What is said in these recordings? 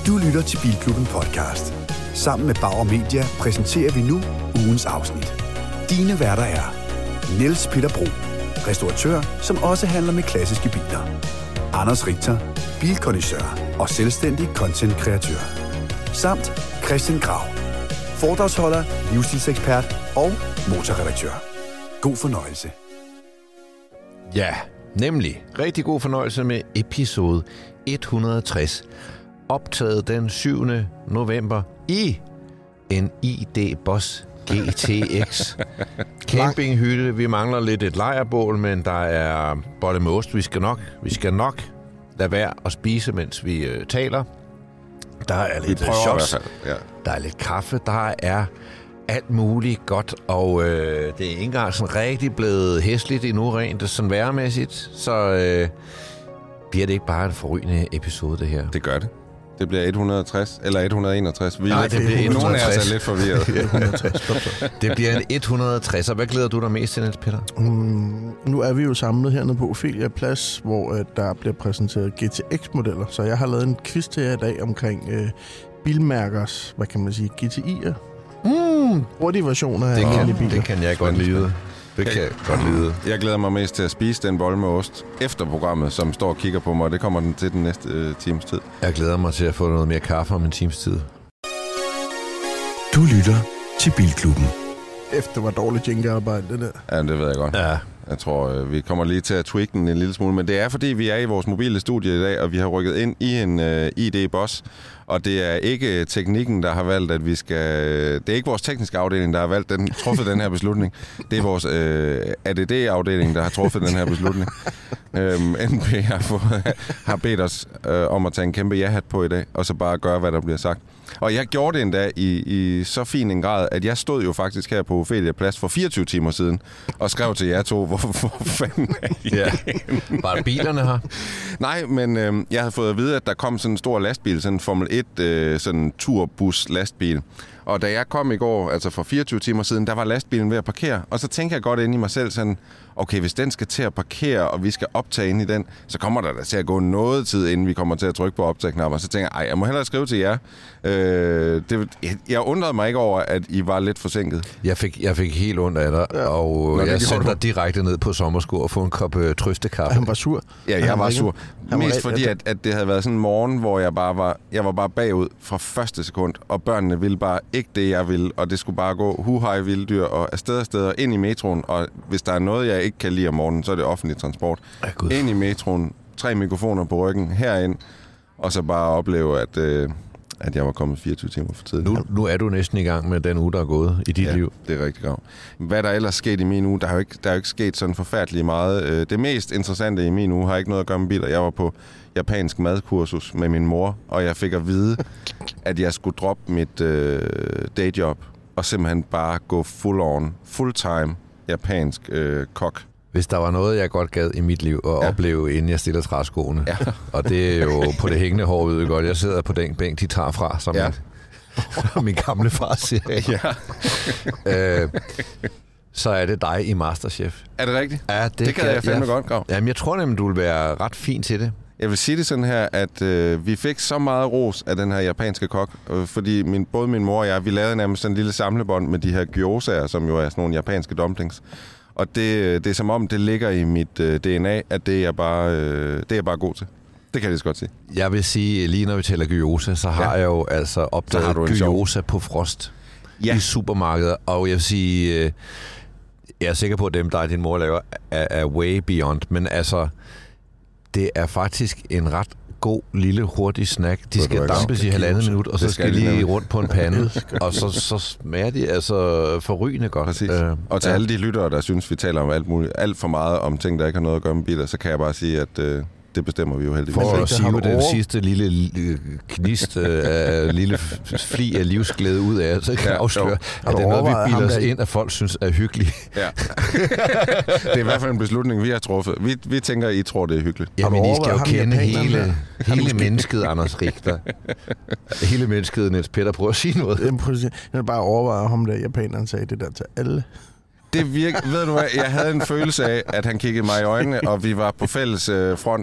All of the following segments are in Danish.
Du lytter til Bilklubben Podcast. Sammen med Bauer Media præsenterer vi nu ugens afsnit. Dine værter er Niels Peter Bro, restauratør, som også handler med klassiske biler. Anders Richter, bilkondisseur og selvstændig content-kreatør. Samt Christian Grav, foredragsholder, livsstilsekspert og motorredaktør. God fornøjelse. Ja, nemlig. Rigtig god fornøjelse med episode 160. Optaget den 7. november i en ID Boss GTX campinghytte. Vi mangler lidt et lejrbål, men der er bolle med ost. Vi skal nok lade være at spise, mens vi taler. Der er lidt shots, der er lidt kaffe, der er alt muligt godt, og det er ikke engang sådan rigtig blevet hæsligt endnu rent sådan væremæssigt, så bliver det ikke bare en forrygende episode, det her. Det gør det. Det bliver 160 eller 161. Nej, det bliver 160. Nogen af os er lidt forvirret. Det bliver en 160. Og hvad glæder du dig mest til, Niels Peter? Nu er vi jo samlet hernede på Ophelia Plads, hvor der bliver præsenteret GTX-modeller. Så jeg har lavet en quiz til jer i dag omkring bilmærkers, hvad kan man sige, GTI'er. Hurtige versioner af alle biler. Det kan jeg godt lide. Det kan jeg godt lide. Jeg glæder mig mest til at spise den bolle med ost efter programmet, som står og kigger på mig, og det kommer den til den næste times tid. Jeg glæder mig til at få noget mere kaffe om en times tid. Du lytter til Bilklubben. Efter var dårligt jinglearbejde, det der. Ja, det ved jeg godt. Ja. Jeg tror, vi kommer lige til at tweake den en lille smule, men det er, fordi vi er i vores mobile studie i dag, og vi har rykket ind i en ID Boss, og det er ikke teknikken, der har valgt, at vi skal... Det er ikke vores tekniske afdeling, der har valgt truffet den her beslutning. Det er vores ADD-afdeling, der har truffet den her beslutning. NP har bedt os om at tage en kæmpe ja-hat på i dag, og så bare gøre, hvad der bliver sagt. Og jeg gjorde det endda i så fin en grad, at jeg stod jo faktisk her på Ophelia Plads for 24 timer siden, og skrev til jer to, hvor fanden er I? Ja. Var det bilerne her? Nej, men jeg havde fået at vide, at der kom sådan en stor lastbil, sådan en Formel 1 sådan turbus-lastbil. Og da jeg kom i går, altså for 24 timer siden, der var lastbilen ved at parkere. Og så tænker jeg godt ind i mig selv sådan, okay, hvis den skal til at parkere, og vi skal optage ind i den, så kommer der da til at gå noget tid, inden vi kommer til at trykke på optagknapper. Så tænker jeg, jeg må hellere skrive til jer. Jeg undrede mig ikke over, at I var lidt forsinket. Jeg fik helt ondt af dig, ja. Og jeg sendte dig direkte ned på sommersko og få en kop trøstekaffe. Han var sur. Ja, jeg var sur. Mest fordi, at det havde været sådan en morgen, hvor jeg var bare bagud fra første sekund, og børnene ville bare ikke det, jeg ville, og det skulle bare gå huhej vilddyr og afsted og ind i metroen, og hvis der er noget, jeg ikke kan lide om morgenen, så er det offentlig transport. Ind i metroen, 3 mikrofoner på ryggen, herind, og så bare opleve, at jeg var kommet 24 timer for tidligt. Nu er du næsten i gang med den uge, der er gået i dit liv. Det er rigtig godt. Hvad der ellers sket i min uge, der er jo ikke sket sådan forfærdeligt meget. Det mest interessante i min uge har ikke noget at gøre med biler. Jeg var på japansk madkursus med min mor, og jeg fik at vide, at jeg skulle droppe mit dayjob og simpelthen bare gå full-time japansk kok. Hvis der var noget, jeg godt gad i mit liv at opleve, inden jeg stiller træskoene. Ja. Og det er jo på det hængende hår, ved godt. Jeg sidder på den bænk, de tager fra, som min gamle far siger. Ja. Så er det dig i Masterchef. Er det rigtigt? Ja, det kan jeg fandme godt, Grav. Jamen, jeg tror nemlig, du vil være ret fin til det. Jeg vil sige det sådan her, at vi fik så meget ros af den her japanske kok, fordi både min mor og jeg, vi lavede nærmest sådan en lille samlebånd med de her gyozaer, som jo er sådan nogle japanske dumplings. Og det er som om, det ligger i mit DNA, at det er bare god til. Det kan jeg lige så godt sige. Jeg vil sige, lige når vi taler gyoza, så har jeg jo altså opdaget gyoza på frost i supermarkedet. Og jeg vil sige, jeg er sikker på, at dem, der din mor laver, er way beyond. Men altså, det er faktisk en ret god, lille, hurtig snack. De skal dampes i 1,5 minut, og så skal de rundt på en pande. Og så smager de altså forrygende godt. Præcis. Og til alle de lyttere, der synes, vi taler om alt for meget om ting, der ikke har noget at gøre med biler, så kan jeg bare sige, at det bestemmer vi jo heldigvis. For at sive den sidste lille knist, lille fli af livsglæde ud af, så kan jeg afsløre, at det er noget, vi bilder os ind, at folk synes er hyggeligt. Ja. Det er i hvert fald en beslutning, vi har truffet. Vi tænker, I tror, det er hyggeligt. Jamen, I skal jo kende hele mennesket, Anders Richter. Hele mennesket, Niels Peter, prøv at sige noget. Jeg vil bare overveje ham, der japaneren sagde det der til alle. Det ved du hvad, jeg havde en følelse af, at han kiggede mig i øjnene, og vi var på fælles front.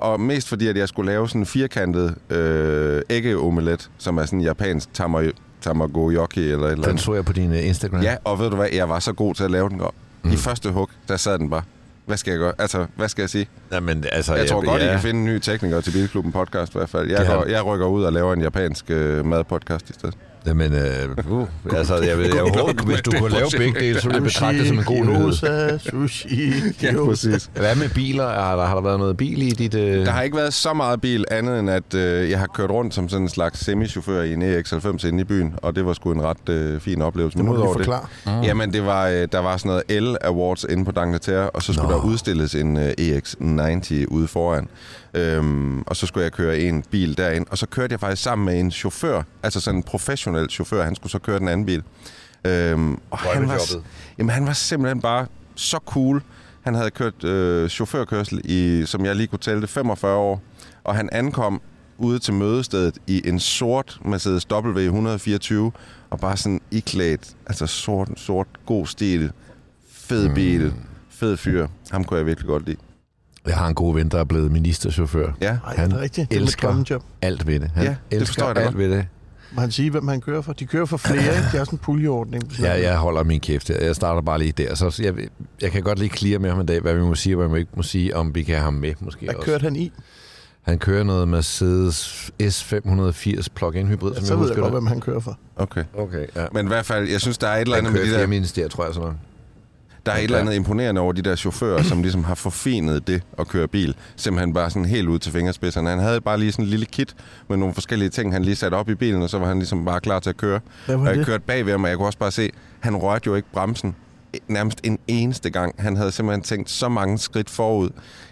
Og mest fordi, at jeg skulle lave sådan en firkantet æggeomelet, som er sådan en japansk tamagoyaki eller et eller andet. Den så jeg på din Instagram. Ja, og ved du hvad, jeg var så god til at lave den godt. I første hug, der sad den bare. Hvad skal jeg gøre? Altså, hvad skal jeg sige? Jamen, altså, Jeg tror godt, I kan finde en ny tekniker til Bilklubben podcast i hvert fald. Jeg rykker ud og laver en japansk madpodcast i stedet. Jamen, altså, jeg håber, hvis du kunne lave begge dele, så ville jeg betragte det som en god nyhed. Sushi. Ja, præcis. Hvad med biler? Har der været noget bil i dit... Der har ikke været så meget bil, andet end at jeg har kørt rundt som sådan en slags semi-chauffør i en EX90 inde i byen, og det var sgu en ret fin oplevelse. Det må du lige forklare. Jamen, der var sådan noget L-Awards inde på D'Angleterre, og så skulle der udstilles en EX90 ude foran. Og så skulle jeg køre en bil derind, og så kørte jeg faktisk sammen med en chauffør, altså sådan en professionel chauffør. Han skulle så køre den anden bil. Og han var simpelthen bare så cool. Han havde kørt chaufførkørsel i, som jeg lige kunne tælle det, 45 år, og han ankom ude til mødestedet i en sort Mercedes W124, og bare sådan iklædt, altså sort, god stil, fed bil, fed fyr. Ham kunne jeg virkelig godt lide. Jeg har en god ven, der er blevet ministerchauffør. Ja. Han elsker alt ved det. Han elsker alt ved det. Må han sige, hvem han kører for? De kører for flere, ikke? Det er sådan en puljeordning. Ja, jeg holder min kæft. Jeg starter bare lige der. Så jeg kan godt lige clear med ham en dag, hvad vi må sige, og hvad vi ikke må sige, om vi kan have ham med måske Hvad også. kørte han i? Han kører noget Mercedes S580 plug-in hybrid, som så jeg ved husker jeg godt, hvem han kører for. Okay, ja. Men i hvert fald, jeg synes, der er et eller andet med de der... ministerier, tror jeg sådan noget. Der er et eller andet imponerende over de der chauffører, som ligesom har forfinet det at køre bil. Simpelthen bare sådan helt ud til fingerspidserne. Han havde bare lige sådan en lille kit med nogle forskellige ting, han lige satte op i bilen, og så var han ligesom bare klar til at køre. Og jeg kørte bagved ham, og jeg kunne også bare se, han rørte jo ikke bremsen nærmest en eneste gang. Han havde simpelthen tænkt så mange skridt forud.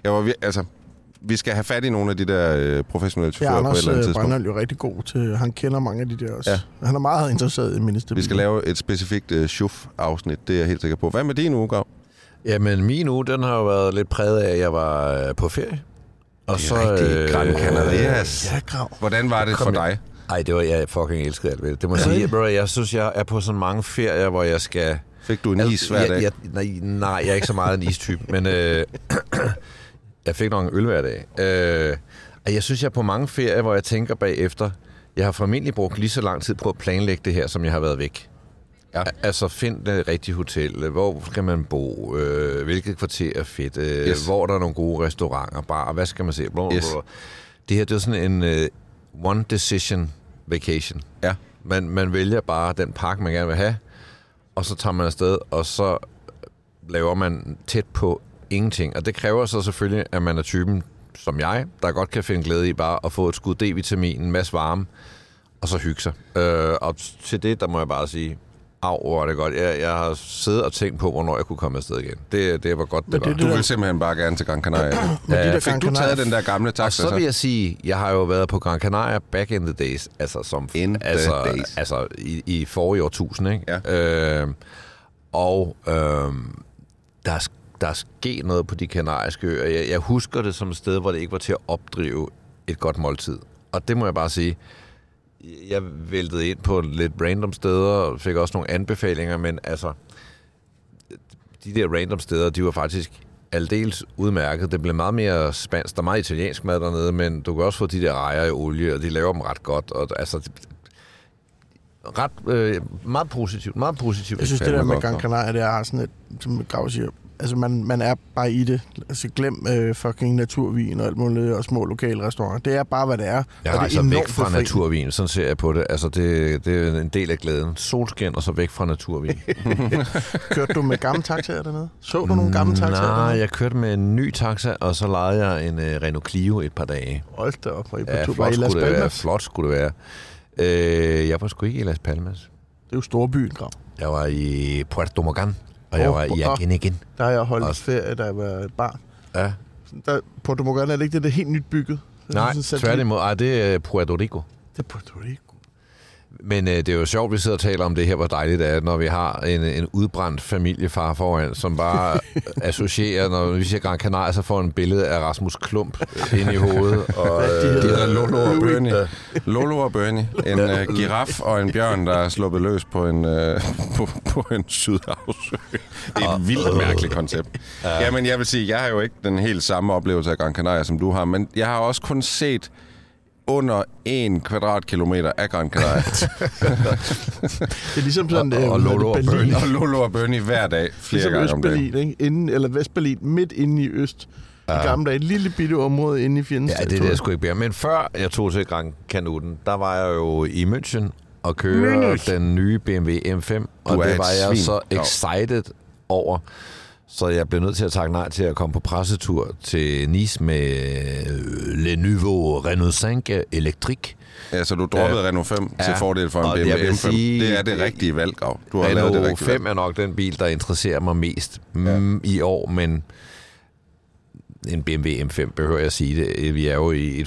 Vi skal have fat i nogle af de der professionelle chauffører på et eller andet tidspunkt. Brandholt er jo rigtig god til... Han kender mange af de der også. Ja. Han er meget interesseret i ministerbiler. Vi skal lave et specifikt chuf-afsnit, det er jeg helt sikker på. Hvad med din uge, Grav? Jamen, min uge, den har jo været lidt præget af, at jeg var på ferie. Og det er rigtig Gran Canarias. Ja, Grav. Hvordan var det for dig? Ej, det var jeg fucking elskede alt ved det. Det må jeg sige, bro, jeg synes, jeg er på sådan mange ferier, hvor jeg skal... Fik du en is hver dag? Nej, jeg er ikke så meget en istype, men... Jeg fik nok en øl hver dag. Jeg synes, jeg er på mange ferier, hvor jeg tænker bagefter, jeg har formentlig brugt lige så lang tid på at planlægge det her, som jeg har været væk. Ja. Altså, find det rigtige hotel. Hvor skal man bo? Hvilket kvarter er fedt? Hvor er der nogle gode restauranter? Bar? Hvad skal man se? Det her, det er sådan en one decision vacation. Ja. Man vælger bare den pakke, man gerne vil have, og så tager man afsted, og så laver man tæt på ingenting. Og det kræver så selvfølgelig, at man er typen som jeg, der godt kan finde glæde i bare at få et skud D-vitamin, en masse varme, og så hygge sig. Og til det, der må jeg bare sige, hvor er det godt. Jeg har siddet og tænkt på, hvornår jeg kunne komme afsted igen. Det var godt, det var. Du vil simpelthen bare gerne til Gran Canaria. Fik du taget den der gamle taxa? Og så vil jeg sige, jeg har jo været på Gran Canaria back in the days, altså som altså i forrige årtusind, ikke? Ja. Der er sket noget på de kanariske øer. Jeg husker det som et sted, hvor det ikke var til at opdrive et godt måltid. Og det må jeg bare sige. Jeg væltede ind på lidt random steder, og fik også nogle anbefalinger, men altså, de der random steder, de var faktisk aldeles udmærket. Det blev meget mere spansk. Der er meget italiensk mad dernede, men du kan også få de der rejer i olie, og de laver dem ret godt. Og altså, meget positivt. Jeg synes, det der med Gran Canaria, det er sådan et, som Grav siger, altså man er bare i det. Altså glem fucking naturvin og alt muligt, og små lokale restauranter. Det er bare, hvad det er. Jeg rejser væk fra naturvin, sådan ser jeg på det. Altså det er en del af glæden. Solskin og så væk fra naturvin. Kørte du med gamle taxaer dernede? Så du nogle gamle taxaer dernede? Nej, jeg kørte med en ny taxa, og så lejede jeg en Renault Clio et par dage. Hold da op. Flot skulle det være. Jeg var sgu ikke i Las Palmas. Det er jo storbyen, Grav. Jeg var i Puerto Morgan. Og jeg var i Aguinegin. Der har jeg holdt ferie, da jeg var et barn. Ja. Puerto Morgan, er det ikke det? Det er helt nyt bygget? Nej, tværtimod. Det er Puerto Rico. Det er Puerto Rico. Men det er jo sjovt, at vi sidder og taler om det her, hvor dejligt det er, når vi har en udbrændt familiefar foran, som bare associerer, når vi siger Gran Canaria, så får en billede af Rasmus Klump ind i hovedet. Og, det er Lolo og Bernie. Lolo og Bernie. En giraf og en bjørn, der er sluppet løs på en sydhavsø. Det er et vildt mærkeligt koncept. Jamen, jeg vil sige, jeg har jo ikke den helt samme oplevelse af Gran Canaria, som du har, men jeg har også kun set under 1 kvadratkilometer af Gran Canaria. Det er ligesom sådan og Lolo og Bernie hver dag, flere gange om dagen. Ikke? Eller Vestberlin, midt inde i øst. I gamle dage, et lille bitte område inde i fjendens. Ja, det er det, jeg skulle ikke bære. Men før jeg tog til Gran Canuten, der var jeg jo i München og køre den nye BMW M5. Og det var jeg så excited over. Så jeg blev nødt til at takke nej til at komme på pressetur til Nice med Le Nouveau Renault 5 Electric. Ja, så du droppede Renault 5 til fordel for en BMW M5. Det er det rigtige valg, Grav. Du har lavet det rigtige valg. 5 er nok den bil, der interesserer mig mest i år, men en BMW M5 behøver jeg at sige det. Vi er jo i et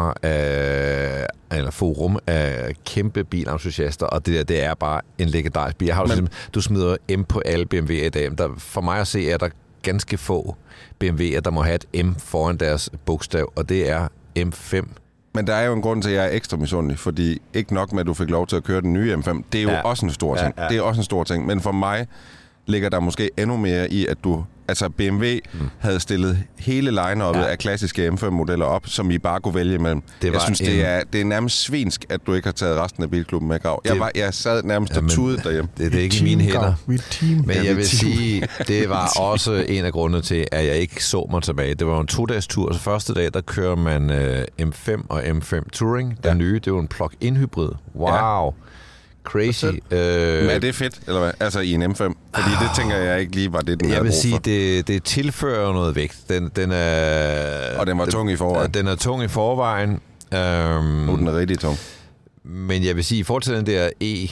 forum af kæmpe bilentusiaster, og det er bare en legendarisk bil. Du smider M på alle BMW'er i dag. For mig at se, er der ganske få BMW'er, der må have et M foran deres bogstav, og det er M5. Men der er jo en grund til, at jeg er ekstra misundelig, fordi ikke nok med, at du fik lov til at køre den nye M5. Det er jo også en stor ting. Det er også en stor ting. Men for mig ligger der måske endnu mere i, at BMW havde stillet hele line-up'et af klassiske M5-modeller op, som I bare kunne vælge imellem. Jeg synes, det er nærmest svinsk, at du ikke har taget resten af bilklubben med, Grav. Jeg sad nærmest og tudede derhjemme. Det er ikke i mine hænder. Men jeg vil sige, det var også en af grundene til, at jeg ikke så mig tilbage. Det var en 2-dages tur, så første dag, der kører man M5 og M5 Touring. Den nye, det var en plug-in hybrid. Wow! Ja. Crazy. Men er det fedt, eller hvad? Altså i en M5? Fordi det tænker jeg ikke lige var det, den jeg vil sige, det tilfører noget vægt. Den er... Og den var tung i forvejen. Den er tung i forvejen. Nu er den rigtig tung. Men jeg vil sige, i forhold til den der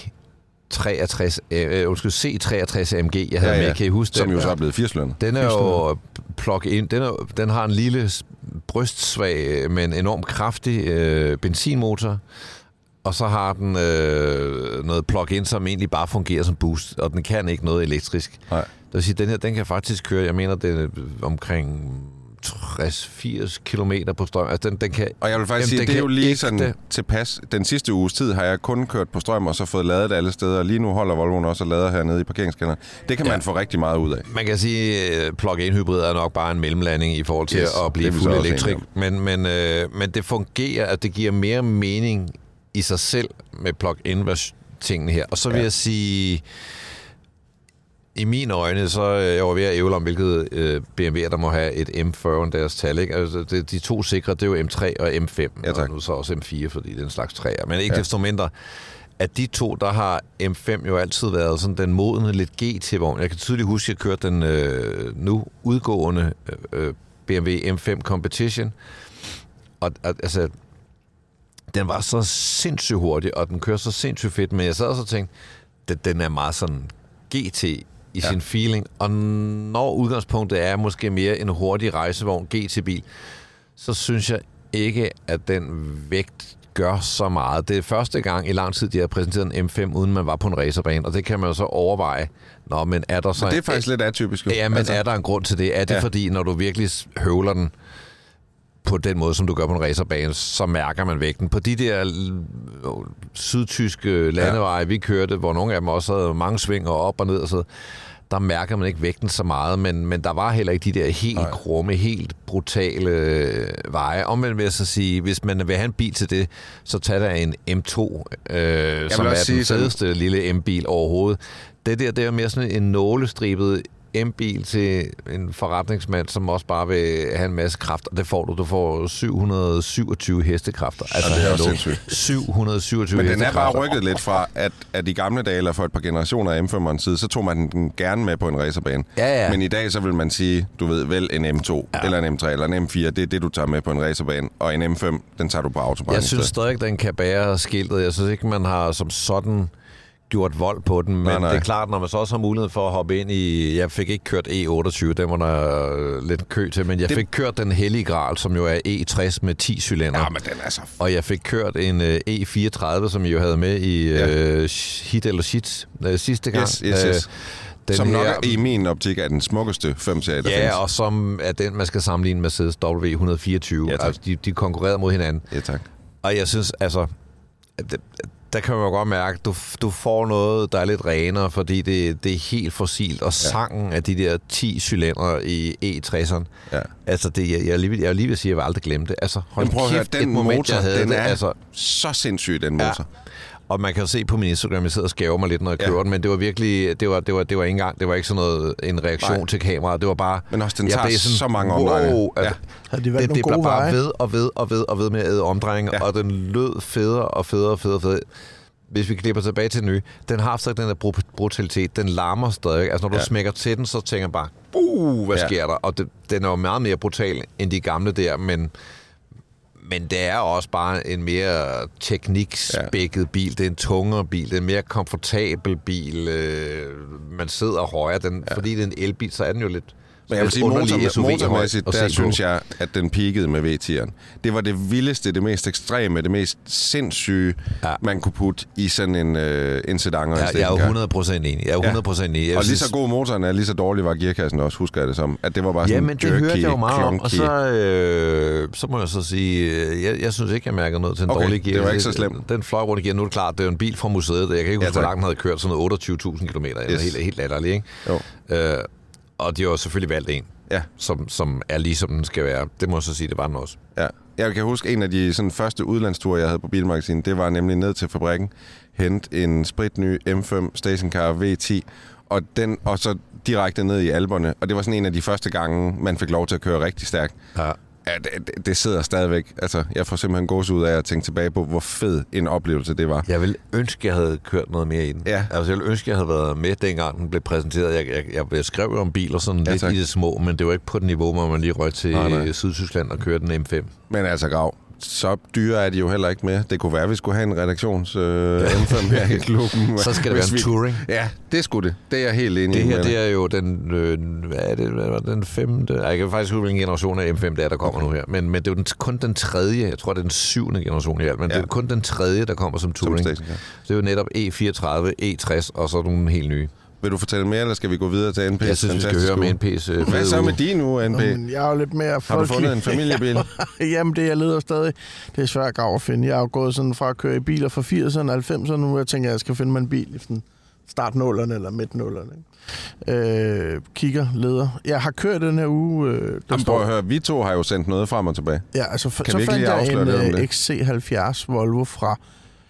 C63 AMG, jeg havde med, kan I huske den? Som jo så er blevet 80-lønnet. Den er jo plug-in. Den har en lille brystsvag, men enormt kraftig benzinmotor. Og så har den noget plug-in, som egentlig bare fungerer som boost, og den kan ikke noget elektrisk. Nej. Det vil sige, den her, den kan faktisk køre, jeg mener, det er omkring 60-80 kilometer på strøm. Altså, den kan, og jeg vil faktisk sige, det er jo lige sådan tilpas. Den sidste uges tid har jeg kun kørt på strøm, og så fået ladet alle steder. Lige nu holder Volvoen også og lader hernede i parkeringskælderen. Det kan man få rigtig meget ud af. Man kan sige, plug-in hybrid er nok bare en mellemlanding i forhold til at blive fuld elektrik. Men det fungerer, at det giver mere mening i sig selv med plug-in-tingene her. Og så vil jeg sige, i mine øjne, så er jeg ved at ævle om, hvilket BMW'er, der må have et M40 end deres tal. Ikke? Altså, de to sikre, det er jo M3 og M5, og nu så også M4, fordi det er en slags træer. Men ikke desto mindre, at de to, der har M5 jo altid været sådan den modne, lidt GT-vogn. Jeg kan tydeligt huske, at jeg kørte den nu udgående BMW M5 Competition. Og altså, den var så sindssygt hurtig, og den kører så sindssygt fedt, men jeg sad også og tænkte, at den er meget sådan GT i sin feeling, og når udgangspunktet er måske mere en hurtig rejsevogn GT-bil, så synes jeg ikke, at den vægt gør så meget. Det er første gang i lang tid, de har præsenteret en M5, uden man var på en racerbane, og det kan man jo så overveje. Nå, men er der så... Men det er faktisk lidt atypisk. Ja, men altså, er der en grund til det? Er det fordi, når du virkelig høvler den på den måde, som du gør på en racerbane, så mærker man vægten. På de der sydtyske landeveje, vi kørte, hvor nogle af dem også havde mange svinger op og ned, og så, der mærker man ikke vægten så meget, men der var heller ikke de der helt krumme, helt brutale veje. Omvendt vil jeg så sige, hvis man vil have en bil til det, så tag der en M2, som er den fedeste lille M-bil overhovedet. Det er jo mere sådan en nålestribet M-bil til en forretningsmand, som også bare vil have en masse kraft, og det får du. Du får 727 hestekræfter. Altså, det er også sindssygt. 727 hestekræfter. Men den er bare rykket lidt fra, at i gamle dage, eller for et par generationer af M5'ernes side, så tog man den gerne med på en racerbane. Ja. Men i dag, så vil man sige, du ved, vel en M2, eller en M3, eller en M4, det er det, du tager med på en racerbane, og en M5, den tager du på autobahn. Jeg synes stadig, den kan bære skiltet. Jeg synes ikke, man har som sådan gjort vold på den, men nej. det er klart, når man så også har mulighed for at hoppe ind i... Jeg fik ikke kørt E28, den var der lidt kø til, men jeg fik kørt den hellige gral, som jo er E60 med 10 cylinder. Ja, men den er så... Og jeg fik kørt en E34, som jeg jo havde med i Hit eller Shit sidste gang. Yes. Som nok i min optik er den smukkeste 5-serie, der findes. Ja, og som er den, man skal sammenligne med Mercedes W124. Ja, altså, de konkurrerede mod hinanden. Ja, tak. Og jeg synes, altså... Der kan man jo godt mærke, at du får noget, der er lidt renere, fordi det er helt fossilt. Og sangen af de der 10 cylindre i E60'eren, altså jeg er lige ved at sige, at jeg vil aldrig glemme det. Altså, hold kæft, den motor, den er så sindssyg, den motor. Ja. Og man kan jo se på min Instagram, jeg sidder og skæver mig lidt, når jeg kører den, men det var virkelig, det var ikke engang, det var ikke sådan noget, en reaktion til kameraet, det var bare... Men også, den tager så mange omdrejninger. Det blev bare ved ved med at æde omdrejninger, og den lød federe og federe. Hvis vi klipper tilbage til den nye, den har stadig den der brutalitet, den larmer stadig. Altså når du smækker til den, så tænker jeg bare, hvad sker der? Og den er jo meget mere brutal end de gamle der, men det er også bare en mere teknikspækket bil. Det er en tungere bil. Det er en mere komfortabel bil. Man sidder højere. Fordi det er en elbil, så er den jo lidt... Men jeg vil sige, motormæssigt, der synes jeg, at den peakede med V10'eren. Det var det vildeste, det mest ekstreme, det mest sindssyge, man kunne putte i sådan en sedan. Jeg er jo 100% enig. Og lige så god motoren er, lige så dårlig var gearkassen også, husker jeg det som. At det var bare sådan men det hørte jeg jo meget om. Og så må jeg så sige, jeg synes ikke, jeg mærkede noget til en dårlig gear. Det var ikke så slemt. Den fløj rundt igen. Nu er det klart, det er jo en bil fra museet. Jeg kan ikke huske, hvor langt den havde kørt. Sådan noget 28.000 kilometer. Helt latterligt, ikke? Jo. Og de har jo selvfølgelig valgt en, som er ligesom den skal være. Det må jeg så sige, det var den også. Ja. Jeg kan huske, en af de sådan, første udlandsture, jeg havde på Bilmagasinet, det var nemlig ned til fabrikken, hente en spritny M5 stationcar V10, og så direkte ned i Alperne. Og det var sådan en af de første gange, man fik lov til at køre rigtig stærkt. Ja. Ja, det sidder stadigvæk. Altså, jeg får simpelthen gåsehud af at tænke tilbage på, hvor fed en oplevelse det var. Jeg ville ønske, jeg havde kørt noget mere i den. Ja. Altså, jeg ville ønske, jeg havde været med, dengang den blev præsenteret. Jeg skrev jo om biler sådan lidt i det små, men det var ikke på det niveau, hvor man lige røg til Sydtyskland og kørte den M5. Men altså, Grav, så dyre er de jo heller ikke mere. Det kunne være, at vi skulle have en redaktions M5 her i klubben. Så skal det være en touring. Ja, det skulle det. Det er jeg helt enig i. Det her, det er jo den, den femte... Jeg kan faktisk huske, hvilken generation af M5 der kommer nu her. Men det er jo kun den tredje. Jeg tror, det er den 7. generation i alt. Men det er kun den tredje, der kommer som touring. Så det er jo netop E34, E60 og så nogle helt nye. Vil du fortælle mere, eller skal vi gå videre til NP's? Jeg synes, vi skal høre om NP's. Hvad så med din uge, NP? Jeg er jo lidt mere folkelig. Har du fundet en familiebil? Jamen, det jeg leder stadig. Det er svært at finde. Jeg har jo gået sådan fra at køre i biler fra 80'erne og 90'erne. Nu jeg tænker, at jeg skal finde mig en bil i startnullerne eller midtnullerne. Kigger, leder. Jeg har kørt den her uge. Prøv at høre, vi to har jo sendt noget frem og tilbage. Ja, altså så fandt jeg en XC70 Volvo fra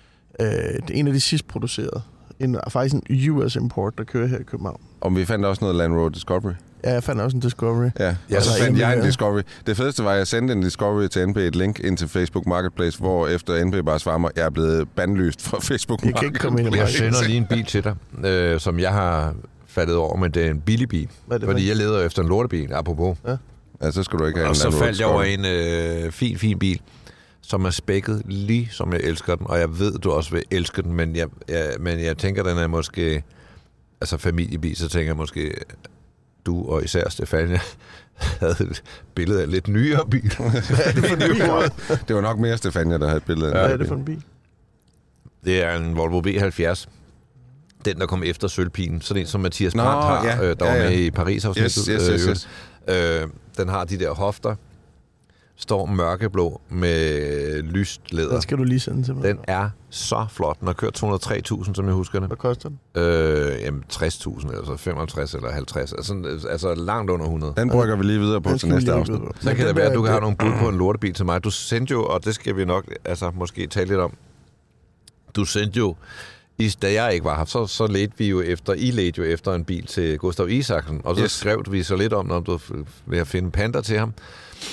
en af de sidst producerede. Faktisk en US import, der kører her i København. Og vi fandt også noget Land Rover Discovery. Ja, jeg fandt også en Discovery. Ja, og så fandt jeg en Discovery. Det fedeste var, at jeg sendte en Discovery til NP, et link ind til Facebook Marketplace, hvor efter NP bare svarer mig, jeg er blevet bandlyst fra Facebook Marketplace. Jeg kan ikke komme ind i Jeg sender lige en bil til dig, som jeg har faldet over, men det er en billig bil. Fordi jeg leder efter en lortebil, apropos. Ja, så skal du ikke have og en Land Rover. Og så faldt jeg over en fin bil, som er spækket lige som jeg elsker den, og jeg ved, du også vil elske den, men jeg tænker, den er måske, altså familiebil, så tænker jeg måske, du og især Stefania havde et billede af en lidt nyere bil. Hvad er det for en bil? Det var nok mere Stefania, der havde et billede af Hvad er det for en bil? Det er en Volvo V70. Den, der kom efter Sølvpigen. Sådan en, som Mathias Brandt har, der var med i Paris-afsnittet. Yes. Den har de der hofter. Står mørkeblå med lyst læder. Den skal du lige sende til mig. Den er så flot. Den har kørt 203.000, som jeg husker det. Hvad koster den? 60.000, altså 55 eller 50. Altså langt under 100. Den brygger vi lige videre på til næste afsnit. Så kan det være, at du kan have nogle bud på en lortebil til mig. Du sendte jo, og det skal vi nok måske tale lidt om. Du sendte jo, da jeg ikke var her, så ledte vi jo efter en bil til Gustav Isaksen. Og så skrev vi så lidt om du vil finde en Panda til ham.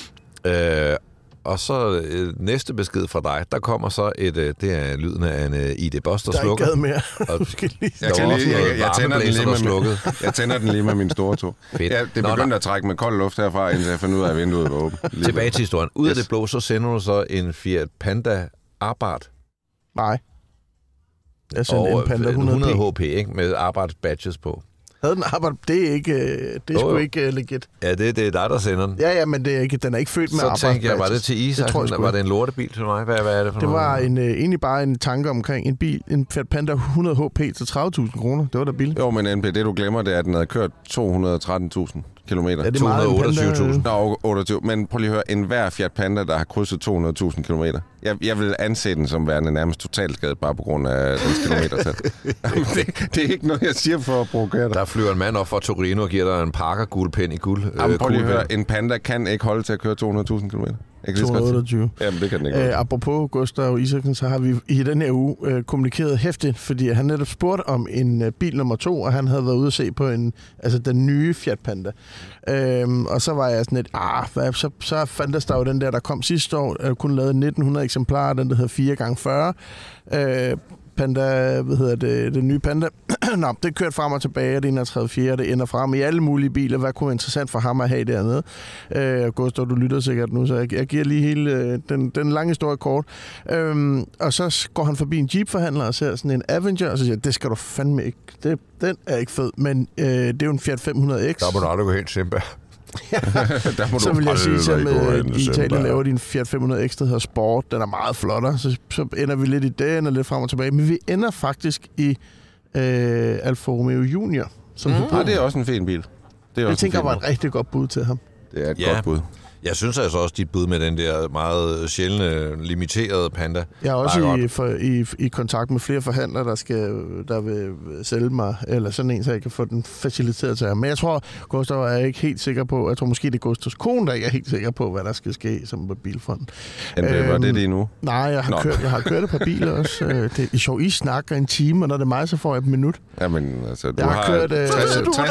Og så næste besked fra dig, der kommer så det er lyden af en ID-boss, der slukker. Der er ikke mere. Jeg tænder den lige med min store tog. Ja, det begyndte at trække med kold luft herfra, indtil jeg fandt ud af, at vinduet var åbent. Tilbage til historien. Ud af det blå, så sender du så en Fiat Panda Abarth. Nej. Altså en Panda 100 HP, ikke? Med arbejdsbadges på. Havde den arbejdet? Det er ikke, det er sgu ikke legit. Ja, det er dig, der sender den. Ja, men det er ikke, den er ikke født med arbejdsbadges. Så tænkte jeg, var det til Isak? Var det en lortebil til mig? Hvad er det for det noget? Det var egentlig bare en tanke omkring en bil, en Fiat Panda 100 HP til 30.000 kroner. Det var da billigt. Jo, men NP, det du glemmer, det er, at den havde kørt 213.000 kilometer. Ja, det er 228.000. Nå, 28. Men prøv lige at høre, enhver Fiat Panda, der har krydset 200.000 kilometer. Jeg vil anse den som værende nærmest totalskadet, bare på grund af dens kilometertal. det er ikke noget, jeg siger for at provokere dig. Der flyver en mand op fra Torino og giver dig en Parker-guldpen i guld. Prøv lige at høre, en Panda kan ikke holde til at køre 200.000 kilometer. 228. Jamen, det kan den ikke. Apropos Gustav Isaksen, så har vi i den her uge kommunikeret hæftigt, fordi han netop spurgte om en bil nummer 2, og han havde været ude at se på den nye Fiat Panda. Og så var jeg sådan lidt, så fandtes der jo den der kom sidste år, kun lavet 1900 eksemplarer, den der hedder 4x40. Panda, den nye Panda. Nå, det kørte frem og tilbage, det 31.4, det ender frem i alle mulige biler. Hvad kunne være interessant for ham at have dernede? Gustav, du lytter sikkert nu, så jeg giver lige hele den lange historie kort. Og så går han forbi en Jeep-forhandler og ser sådan en Avenger, og så siger det skal du fandme ikke. Den er ikke fed, men det er jo en Fiat 500X. Der må du aldrig gå hen, Simba. Så vil jeg sige, at i Italien laver de en Fiat 500X, der hedder Sport. Den er meget flottere, så ender vi lidt i den og lidt frem og tilbage. Men vi ender faktisk i Alfa Romeo Junior. Det er også en fin bil. Jeg tænker, var et rigtig godt bud til ham. Det er et godt bud. Jeg synes altså også, dit bud med den der meget sjældne, limiterede Panda. Jeg er også i kontakt med flere forhandlere, der vil sælge mig, eller sådan en, så jeg kan få den faciliteret til ham. Men jeg tror, Gustav er ikke helt sikker på, jeg tror måske, det er Gustavs kone, der ikke er helt sikker på, hvad der skal ske som på bilfronten. Var det det nu? Nej, jeg har kørt et par biler også. Det er sjovt, I snakker en time, og når det er mig, så får jeg et minut. Jamen, altså, du har kørt 60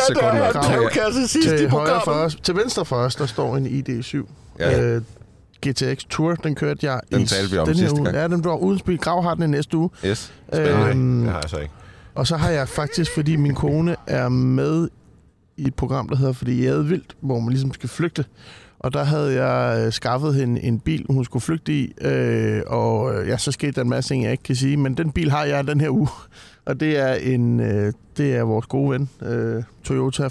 sekunder. Til venstre for os, der står en ID7. Ja. GTX Tour, den kørte jeg den talte vi om sidste gang. Ja, den var uden spil. Grav har den i næste uge. Yes, spændende. Det har jeg så ikke. Og så har jeg faktisk, fordi min kone er med i et program, der hedder Fordi jeg er vildt, hvor man ligesom skal flygte. Og der havde jeg skaffet hende en bil, hun skulle flygte i. Så skete der en masse ting, jeg ikke kan sige. Men den bil har jeg den her uge. Og det er vores gode ven, Toyota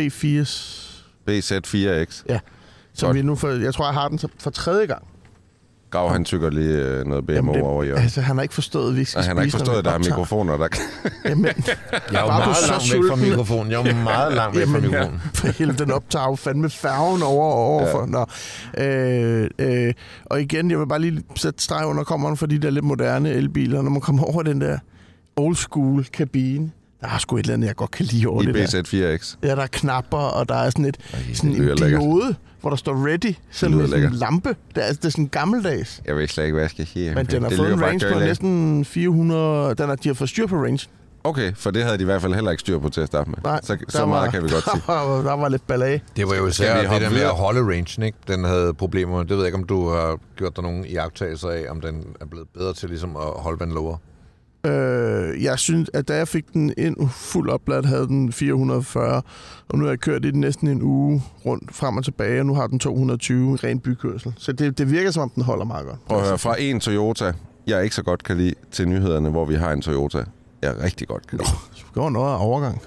BZ4X. Ja. Som vi nu jeg tror, jeg har den for tredje gang. Grav, han tykker lige noget BMW over i. Altså, han har ikke forstået, at vi skal spise. Han har ikke forstået, at der er mikrofoner, der Jamen, jeg er meget langt væk fra mikrofonen. Jeg er meget langt væk fra mikrofonen. Hele den optager jo fandme færgen overfor. Nå. Og igen, jeg vil bare lige sætte streg under kommeren for de der lidt moderne elbiler. Når man kommer over den der old school kabine, der er sgu et eller andet, jeg godt kan lide over det der. I BZ4X. Ja, der er knapper, og der er sådan en diode, hvor der står ready, sådan med sådan en lampe. Det er sådan gammeldags. Jeg ved slet ikke, hvad jeg skal sige. Men den har fået en range på næsten 400. De har fået styr på range. Okay, for det havde de i hvert fald heller ikke styr på til at starte med. Nej, så meget kan vi godt sige. Der var lidt ballade. Det var jo især det der med at holde range, ikke? Den havde problemer. Det ved jeg ikke, om du har gjort dig nogle iagttagelser af, om den er blevet bedre til ligesom at holde den lower. Jeg synes, at da jeg fik den ind fuld opladt, havde den 440, og nu har jeg kørt i den næsten en uge rundt frem og tilbage, og nu har den 220 i ren bykørsel. Så det virker, som om den holder meget godt. Prøv at høre, fra en Toyota, jeg ikke så godt kan lide, til nyhederne, hvor vi har en Toyota, jeg rigtig godt kan lide. Det går noget af overgang.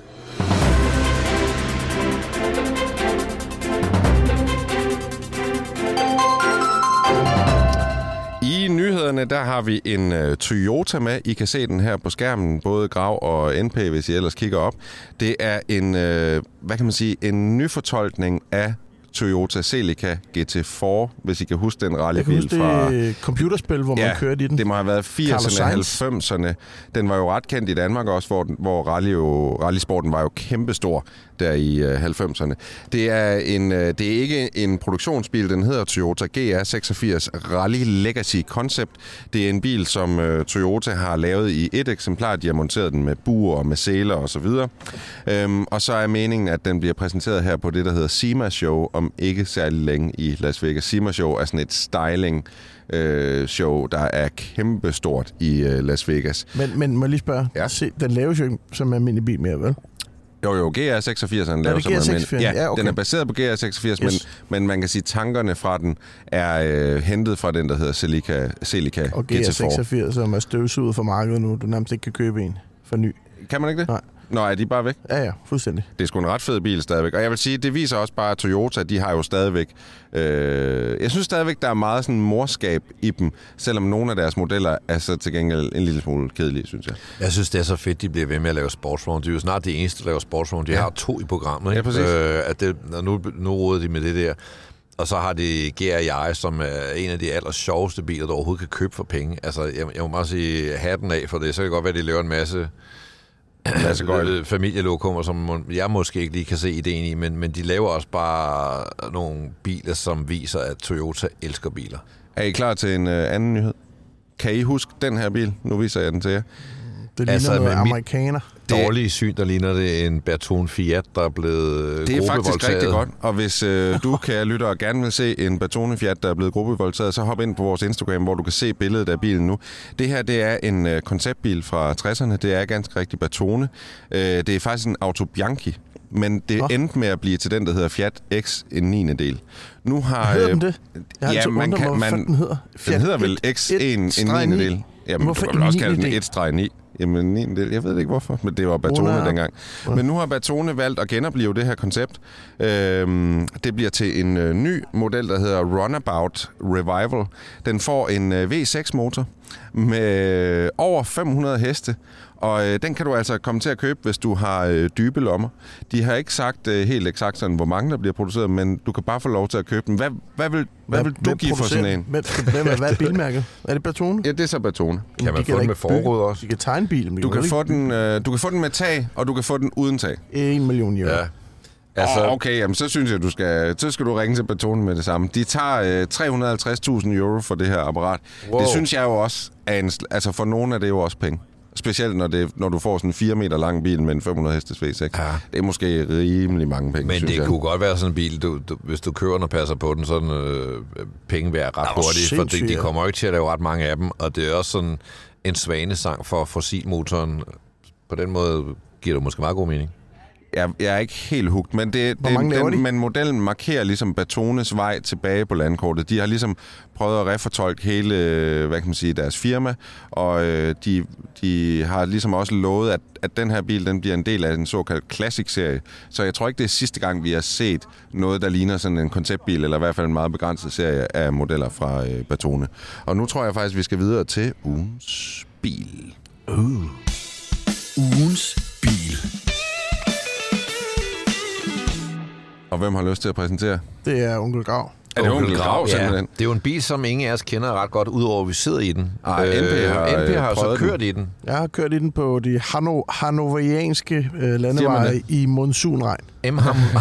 I nyhederne, der har vi en Toyota med. I kan se den her på skærmen, både Grav og NP, hvis I ellers kigger op. Det er en, en nyfortolkning af Toyota Celica GT4, hvis I kan huske den rallybil fra... Jeg kan huske det computerspil, hvor man kørte i den. Det må have været 80'erne og 90'erne. Den var jo ret kendt i Danmark også, hvor rallysporten var jo kæmpestor der i 90'erne. Det er ikke en produktionsbil, den hedder Toyota GR86 Rally Legacy Concept. Det er en bil, som Toyota har lavet i et eksemplar. De har monteret den med buer og med sæler og så videre. Og så er meningen, at den bliver præsenteret her på det, der hedder SEMA Show, om ikke særlig længe i Las Vegas. SEMA Show er sådan et styling show, der er kæmpestort i Las Vegas. Men må jeg lige spørge? Ja. Se, den laves jo ikke som en almindelig bil mere, vel? Jo, GR86'eren laver det GR86? Ja, okay. Den er baseret på GR86, yes. men man kan sige, at tankerne fra den er hentet fra den, der hedder Celica og GT4. GR86, som er støvsuget fra markedet nu. Du nærmest ikke kan købe en for ny. Kan man ikke det? Nej. Nå, er de bare væk? Ja, fuldstændig. Det er sgu en ret fed bil stadigvæk. Og jeg vil sige, det viser også bare, at Toyota, de har jo stadigvæk... jeg synes stadigvæk, der er meget sådan morskab i dem, selvom nogle af deres modeller er så til gengæld en lille smule kedelige, synes jeg. Jeg synes, det er så fedt, de bliver ved med at lave sportsvogn. De er jo snart de eneste, der laver sportsvogn. De har 2 i programmet, ikke? Ja, præcis. Nu råder de med det der. Og så har de GR som er en af de aller sjoveste biler, der overhovedet kan købe for penge. Altså, jeg må bare sige hatten af for det. Så kan det godt være, at de laver en masse familielokummer, som jeg måske ikke lige kan se ideen i, men de laver også bare nogle biler, som viser, at Toyota elsker biler. Er I klar til en anden nyhed? Kan I huske den her bil? Nu viser jeg den til jer. Det ligner noget amerikaner. Dårlige syn, der ligner det en Bertone Fiat, der er blevet det er faktisk rigtig godt, og hvis du, kære lytter, gerne vil se en Bertone Fiat, der er blevet gruppevoldtaget, så hop ind på vores Instagram, hvor du kan se billedet af bilen nu. Det her, det er en konceptbil fra 60'erne. Det er ganske rigtig Bertone. Det er faktisk en Auto Bianchi, men det endte med at blive til den, der hedder Fiat X en 9. del. Nu har hedder den det? Ja, den hedder. Den hedder vel X en 9. del. Jamen, hvorfor du kan vel også kalde den 1-9? Jamen, jeg ved ikke hvorfor, men det var Bertone dengang. Men nu har Bertone valgt at genopleve det her koncept. Det bliver til en ny model, der hedder Runabout Revival. Den får en V6-motor med over 500 heste, og den kan du altså komme til at købe, hvis du har dybe lommer. De har ikke sagt helt eksakt sådan, hvor mange der bliver produceret, men du kan bare få lov til at købe den. Hvad vil du give for sådan en? Hvad er bilmærket? Er det Bertone? Ja, det er så Bertone. Kan man få den med forråd også? De kan tegne bilen. Du kan få den med tag, og du kan få den uden tag. 1 million euro. Ja. Altså, okay, jamen, så synes jeg, så skal du ringe til Bertone med det samme. De tager 350.000 euro for det her apparat. Wow. Det synes jeg jo også er for nogen er det jo også penge. Specielt når du får sådan en 4 meter lang bil med en 500 hestes V6. Ja. Det er måske rimelig mange penge, men synes det kunne godt være sådan en bil, hvis du kører den og passer på den, sådan penge værd ret hurtigt, for de kommer jo ikke til at lave ret mange af dem, og det er også sådan en svanesang for fossilmotoren. På den måde giver det måske meget god mening. Jeg er ikke helt hugt, men modellen markerer ligesom Bertones vej tilbage på landkortet. De har ligesom prøvet at refortolke hele, deres firma, og de har ligesom også lovet, at den her bil, den bliver en del af en såkaldt classic-serie. Så jeg tror ikke, det er sidste gang, vi har set noget, der ligner sådan en konceptbil, eller i hvert fald en meget begrænset serie af modeller fra Bertone. Og nu tror jeg faktisk, vi skal videre til ugens bil. Ugens bil. Og hvem har lyst til at præsentere? Det er Onkel Grav. Er det Onkel Grav, simpelthen? Ja. Det er jo en bil, som ingen af os kender ret godt, udover at vi sidder i den. NP har så kørt i den. Jeg har kørt i den på de hannoverianske landeveje i monsunregn. En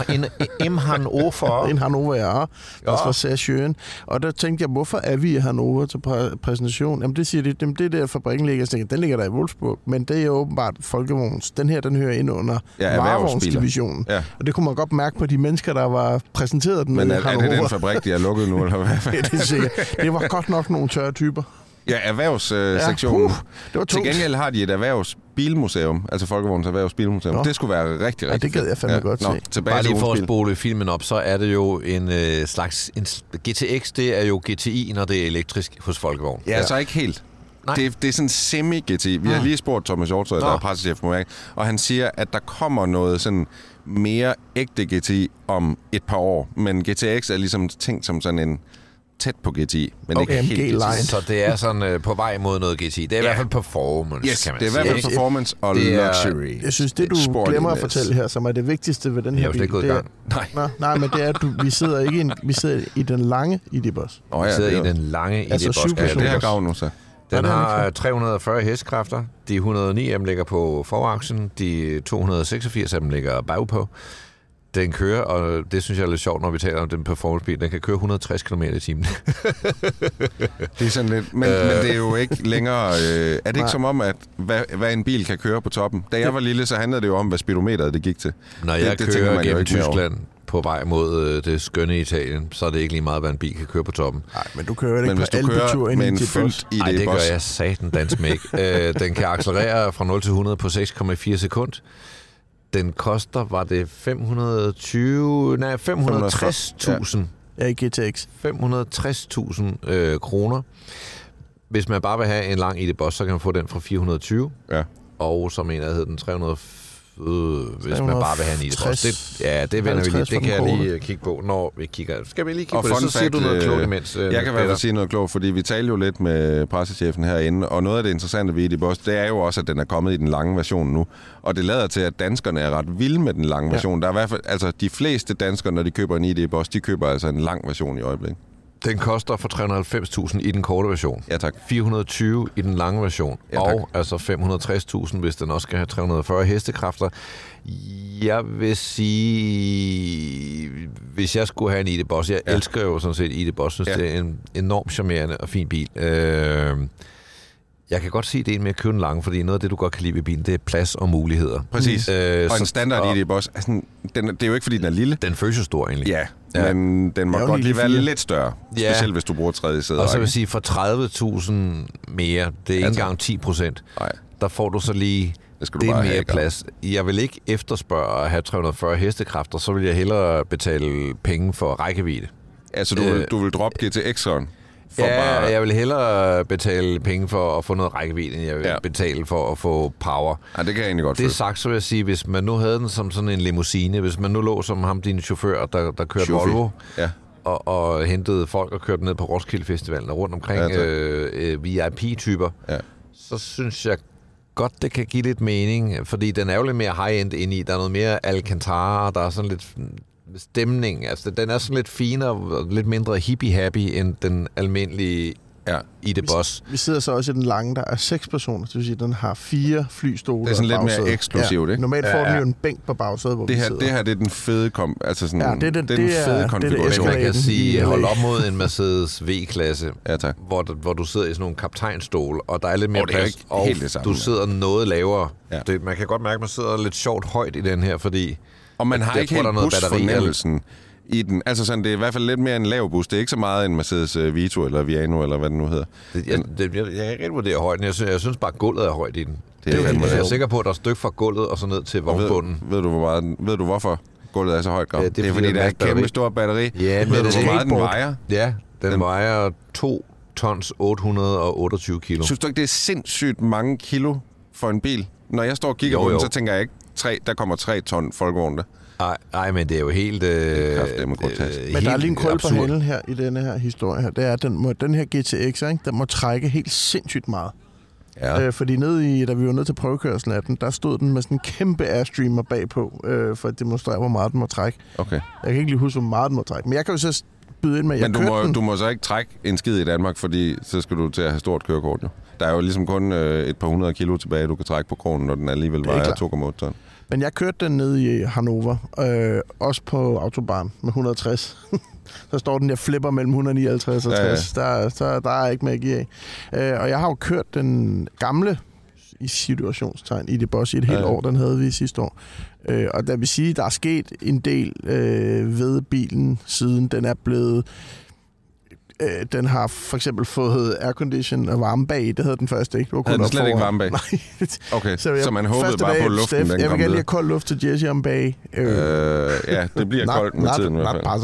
Hannover. En Hannover, ja. Også fra Sachsen. Og der tænkte jeg, hvorfor er vi i Hannover til præsentation? Jamen det siger de, det der fabrikken ligger, den ligger der i Wolfsburg, men det er jo åbenbart folkevogns. Den her, den hører ind under varevognsdivisionen. Ja. Og det kunne man godt mærke på de mennesker, der var præsenteret den. Men er det den fabrik, de har lukket nu, eller hvad? Det er sikkert. Det var godt nok nogle tørre typer. Ja, erhvervssektionen. Det var til gengæld har de et erhvervsbilmuseum, altså Folkevogns Erhvervsbilmuseum. Nå. Det skulle være rigtig, rigtig det gad jeg fandme godt se. Bare lige for at spole filmen op, så er det jo en slags... GTX, det er jo GTI, når det er elektrisk hos Folkevogn. Ja, så ikke helt. Det er sådan semi-GTI. Vi har lige spurgt Thomas Hjortøj, der er pressechef på Mærke, og han siger, at der kommer noget sådan mere ægte GTI om et par år. Men GTX er ligesom tænkt som sådan en tæt på GTI, men ikke helt GTI. Så det er sådan på vej mod noget GTI. Det er i hvert fald performance, kan man sige. Det er i hvert fald performance og luxury. Jeg synes, det du glemmer at fortælle her, som er det vigtigste ved den her bil, det er... Nej, men det er, at vi sidder ikke vi sidder i den lange ID-Bus. Vi sidder i den lange ID-Bus. Altså 7 personer. Det her Grav nu så. Den har 340 hestekræfter. De 109 af dem ligger på foraksen. De 286 af dem ligger bagpå. Den kører, og det synes jeg er lidt sjovt, når vi taler om den performancebil. Den kan køre 160 km i timen. Det er sådan lidt, men det er jo ikke længere... er det ikke som om, at hvad en bil kan køre på toppen? Da jeg var lille, så handlede det jo om, hvad speedometeret det gik til. Når jeg kører gennem Tyskland på vej mod det skønne Italien, så er det ikke lige meget, hvad en bil kan køre på toppen. Nej, men du kører ikke på alpetur ind i en bus. Nej, det gør jeg satan dans med ikke. Den kan accelerere fra 0 til 100 på 6,4 sekund. Den koster, var det 560.000. Ja, i GTX. 560.000 kroner. Hvis man bare vil have en lang ID-Boss, så kan man få den fra 420. Ja. Og som en af hed den 300. Hvis man bare vil have en ID-Boss. Det vender vi lige. Det kan jeg lige kigge på, når vi kigger. Skal vi lige kigge på det? Så siger du noget klogt imens. Jeg kan i hvert fald sige noget klogt, fordi vi talte jo lidt med pressechefen herinde, og noget af det interessante ved ID-Boss, det er jo også, at den er kommet i den lange version nu. Og det lader til, at danskerne er ret vilde med den lange version. Der er i hvert fald, altså de fleste danskere, når de køber en ID-Boss, de køber altså en lang version i øjeblikket. Den koster for 390.000 i den korte version. Ja, tak. 420 i den lange version. Ja, og altså 560.000, hvis den også skal have 340 hestekræfter. Jeg vil sige, hvis jeg skulle have en ID-Boss, jeg elsker jo sådan set ID-Boss, synes det er en enormt charmerende og fin bil. Jeg kan godt sige, at det er en med at købe en lang, fordi noget af det, du godt kan lide ved bilen, det er plads og muligheder. Præcis. Og en standard ID-Boss, altså, det er jo ikke, fordi den er lille. Den føles jo stor, egentlig. Ja, men den må godt lige være lidt større. Ja. Specielt, hvis du bruger tredje sæde. Og så vil jeg sige, for 30.000 mere, det er ikke engang 10%. Nej. Der får du så lige det mere have, plads. Jeg vil ikke efterspørge at have 340 hestekræfter, så vil jeg hellere betale penge for rækkevidde. Altså, du vil droppe GTX'eren? Jeg vil hellere betale penge for at få noget rækkevidde, end jeg vil betale for at få power. Ja, det kan jeg egentlig godt føle. Det sagt, så vil jeg sige, hvis man nu havde den som sådan en limousine, hvis man nu lå som ham, din chauffør, der kørte Volvo, og hentede folk og kørte ned på Roskilde Festivalen og rundt omkring VIP-typer, så synes jeg godt, det kan give lidt mening, fordi den er jo lidt mere high-end indeni. Der er noget mere Alcantara, der er sådan lidt stemning. Altså, den er sådan lidt finere og lidt mindre hippie-happy end den almindelige ID-Boss. Vi sidder så også i den lange, der er 6 personer. Det vil sige, at den har 4 flystole. Det er sådan lidt mere eksklusivt, ikke? Normalt får den jo en bænk på bagsædet, hvor det her, det er den fede altså sådan, det er den fede konfiguration. Man kan sige, hold op mod en Mercedes V-klasse, hvor du sidder i sådan nogle kaptajnstol, og der er lidt mere plads, og du sidder noget lavere. Man kan godt mærke, at man sidder lidt sjovt højt i den her, fordi og man har ikke helt busfornemmelsen i den. Altså sådan, det er i hvert fald lidt mere en lav bus. Det er ikke så meget en Mercedes Vito eller Viano, eller hvad den nu hedder. Jeg kan ikke rigtig vurdere højden. Jeg synes bare, at gulvet er højt i den. Jeg er sikker på, at der er et stykke fra gulvet og så ned til vognbunden. Ved du hvorfor gulvet er så højt? Det er fordi, der er et kæmpe stort batteri. Ja, ved du, hvor meget den vejer? Ja, den vejer 2 tons 828 kilo. Synes du ikke, det er sindssygt mange kilo for en bil? Når jeg står og kigger på den, så tænker jeg ikke, der kommer 3 ton folkevogn der. Nej, men det er jo helt... men der er lige en krøl på halen her i denne her historie her. Det er, at den her GTX, ikke, den må trække helt sindssygt meget. Ja. Fordi da vi var nede til prøvekørslen af den, der stod den med sådan en kæmpe airstreamer bagpå, for at demonstrere, hvor meget den må trække. Okay. Jeg kan ikke lige huske, hvor meget den må trække. Men jeg kan jo så byde ind med, at du må så ikke trække en skid i Danmark, fordi så skal du til at have stort kørekort. Jo. Der er jo ligesom kun et par 100 kilo tilbage, du kan trække på kronen, når den alligevel vejer 2,8 ton. Men jeg kørte den ned i Hannover, også på autobahn med 160. Så står den der flipper mellem 159 og 60. Der er ikke magi af. Og jeg har jo kørt den gamle i situationstegn i ID-Boss i et helt år. Den havde vi sidste år. Og der vil sige, at der er sket en del ved bilen, siden den er blevet... Den har for eksempel fået aircondition og varme bag. Det havde den første ikke. Havde den slet ikke varme bag? Nej. Okay, så man håbede bare på luften, den kom Jeg vil gerne lige have kold luft til Jesse om bag. Ja, det bliver koldt med tiden.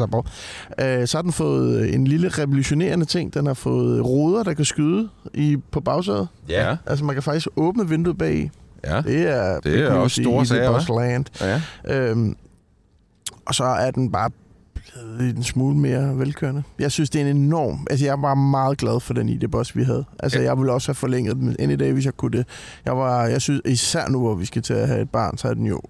Så har den fået en lille revolutionerende ting. Den har fået ruder, der kan skyde på bagsædet. Ja. Altså man kan faktisk åbne vinduet bag. Ja, det er også store sager. Ja. Og så er den bare blevet en smule mere velkørende. Jeg synes, det er en enorm... Altså, jeg var meget glad for den ID-Boss, vi havde. Altså, jeg ville også have forlænget den end i dag, hvis jeg kunne det. Jeg synes, især nu, hvor vi skal til at have et barn, så er den jo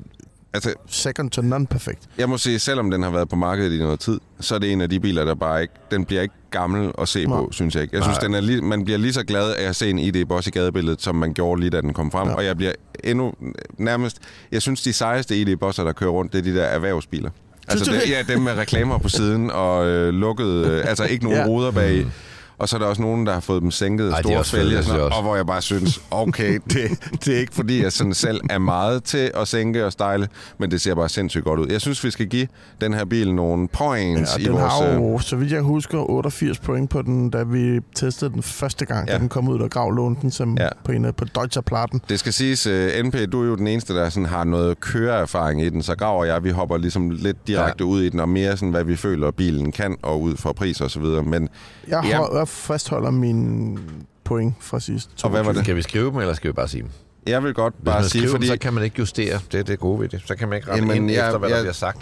second to none perfekt. Jeg må sige, selvom den har været på markedet i noget tid, så er det en af de biler, der bare ikke... Den bliver ikke gammel at se på, synes jeg ikke. Jeg synes, man bliver lige så glad af at se en ID-Boss i gadebilledet, som man gjorde lige, da den kom frem. Ja. Og jeg bliver endnu nærmest... Jeg synes, de sejeste ID-Bosser, der kører rundt, det er de der erhvervsbiler. Altså dem med reklamer på siden og lukkede, altså ikke nogen ruder bag. og så er der også nogen, der har fået dem sænket store fælge, og hvor jeg bare synes, okay, det er ikke fordi, jeg sådan selv er meget til at sænke og style, men det ser bare sindssygt godt ud. Jeg synes, vi skal give den her bil nogle points i vores... den har jo, så vidt jeg husker, 88 point på den, da vi testede den første gang, da den kom ud og gravlånte den som på Deutscher Platten. Det skal siges, NP, du er jo den eneste, der sådan har noget køreerfaring i den, så Grav og jeg, vi hopper ligesom lidt direkte ud i den, og mere sådan, hvad vi føler, bilen kan, og ud fra pris og så videre. Men jeg fastholder min point fra sidst. Og hvad var det? Skal vi skrive dem, eller skal vi bare sige dem? Jeg vil godt bare sige, fordi... så kan man ikke justere. Det er det gode ved det. Så kan man ikke rette ind efter, hvad der bliver sagt.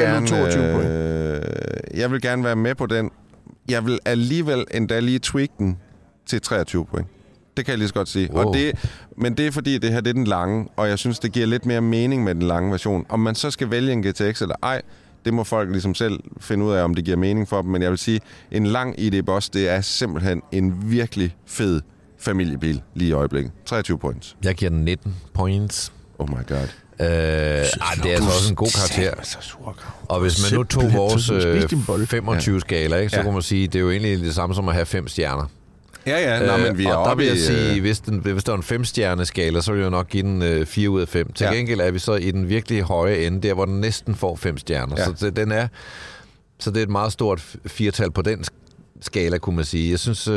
Jeg vil gerne være med på den. Jeg vil alligevel endda lige tweak den til 23 point. Det kan jeg lige så godt sige. Wow. Men det er fordi, det her det er den lange, og jeg synes, det giver lidt mere mening med den lange version. Om man så skal vælge en GTX eller ej, det må folk ligesom selv finde ud af, om det giver mening for dem. Men jeg vil sige, en lang ID Boss, det er simpelthen en virkelig fed familiebil lige i øjeblikket. 23 points. Jeg giver den 19 points. Oh my god. Det er altså også en god karakter. Og hvis man nu tog vores 25 skala, ikke, så kunne man sige, det er jo egentlig det samme som at have 5 stjerner. Ja, men vi er og der vil jeg sige, hvis der er en 5-stjerne skala, så vil jeg nok give den 4 ud af 5. Til gengæld er vi så i den virkelig høje ende, der hvor den næsten får 5 stjerner. Ja. Så det er et meget stort 4-tal på den skala, kunne man sige. Jeg synes,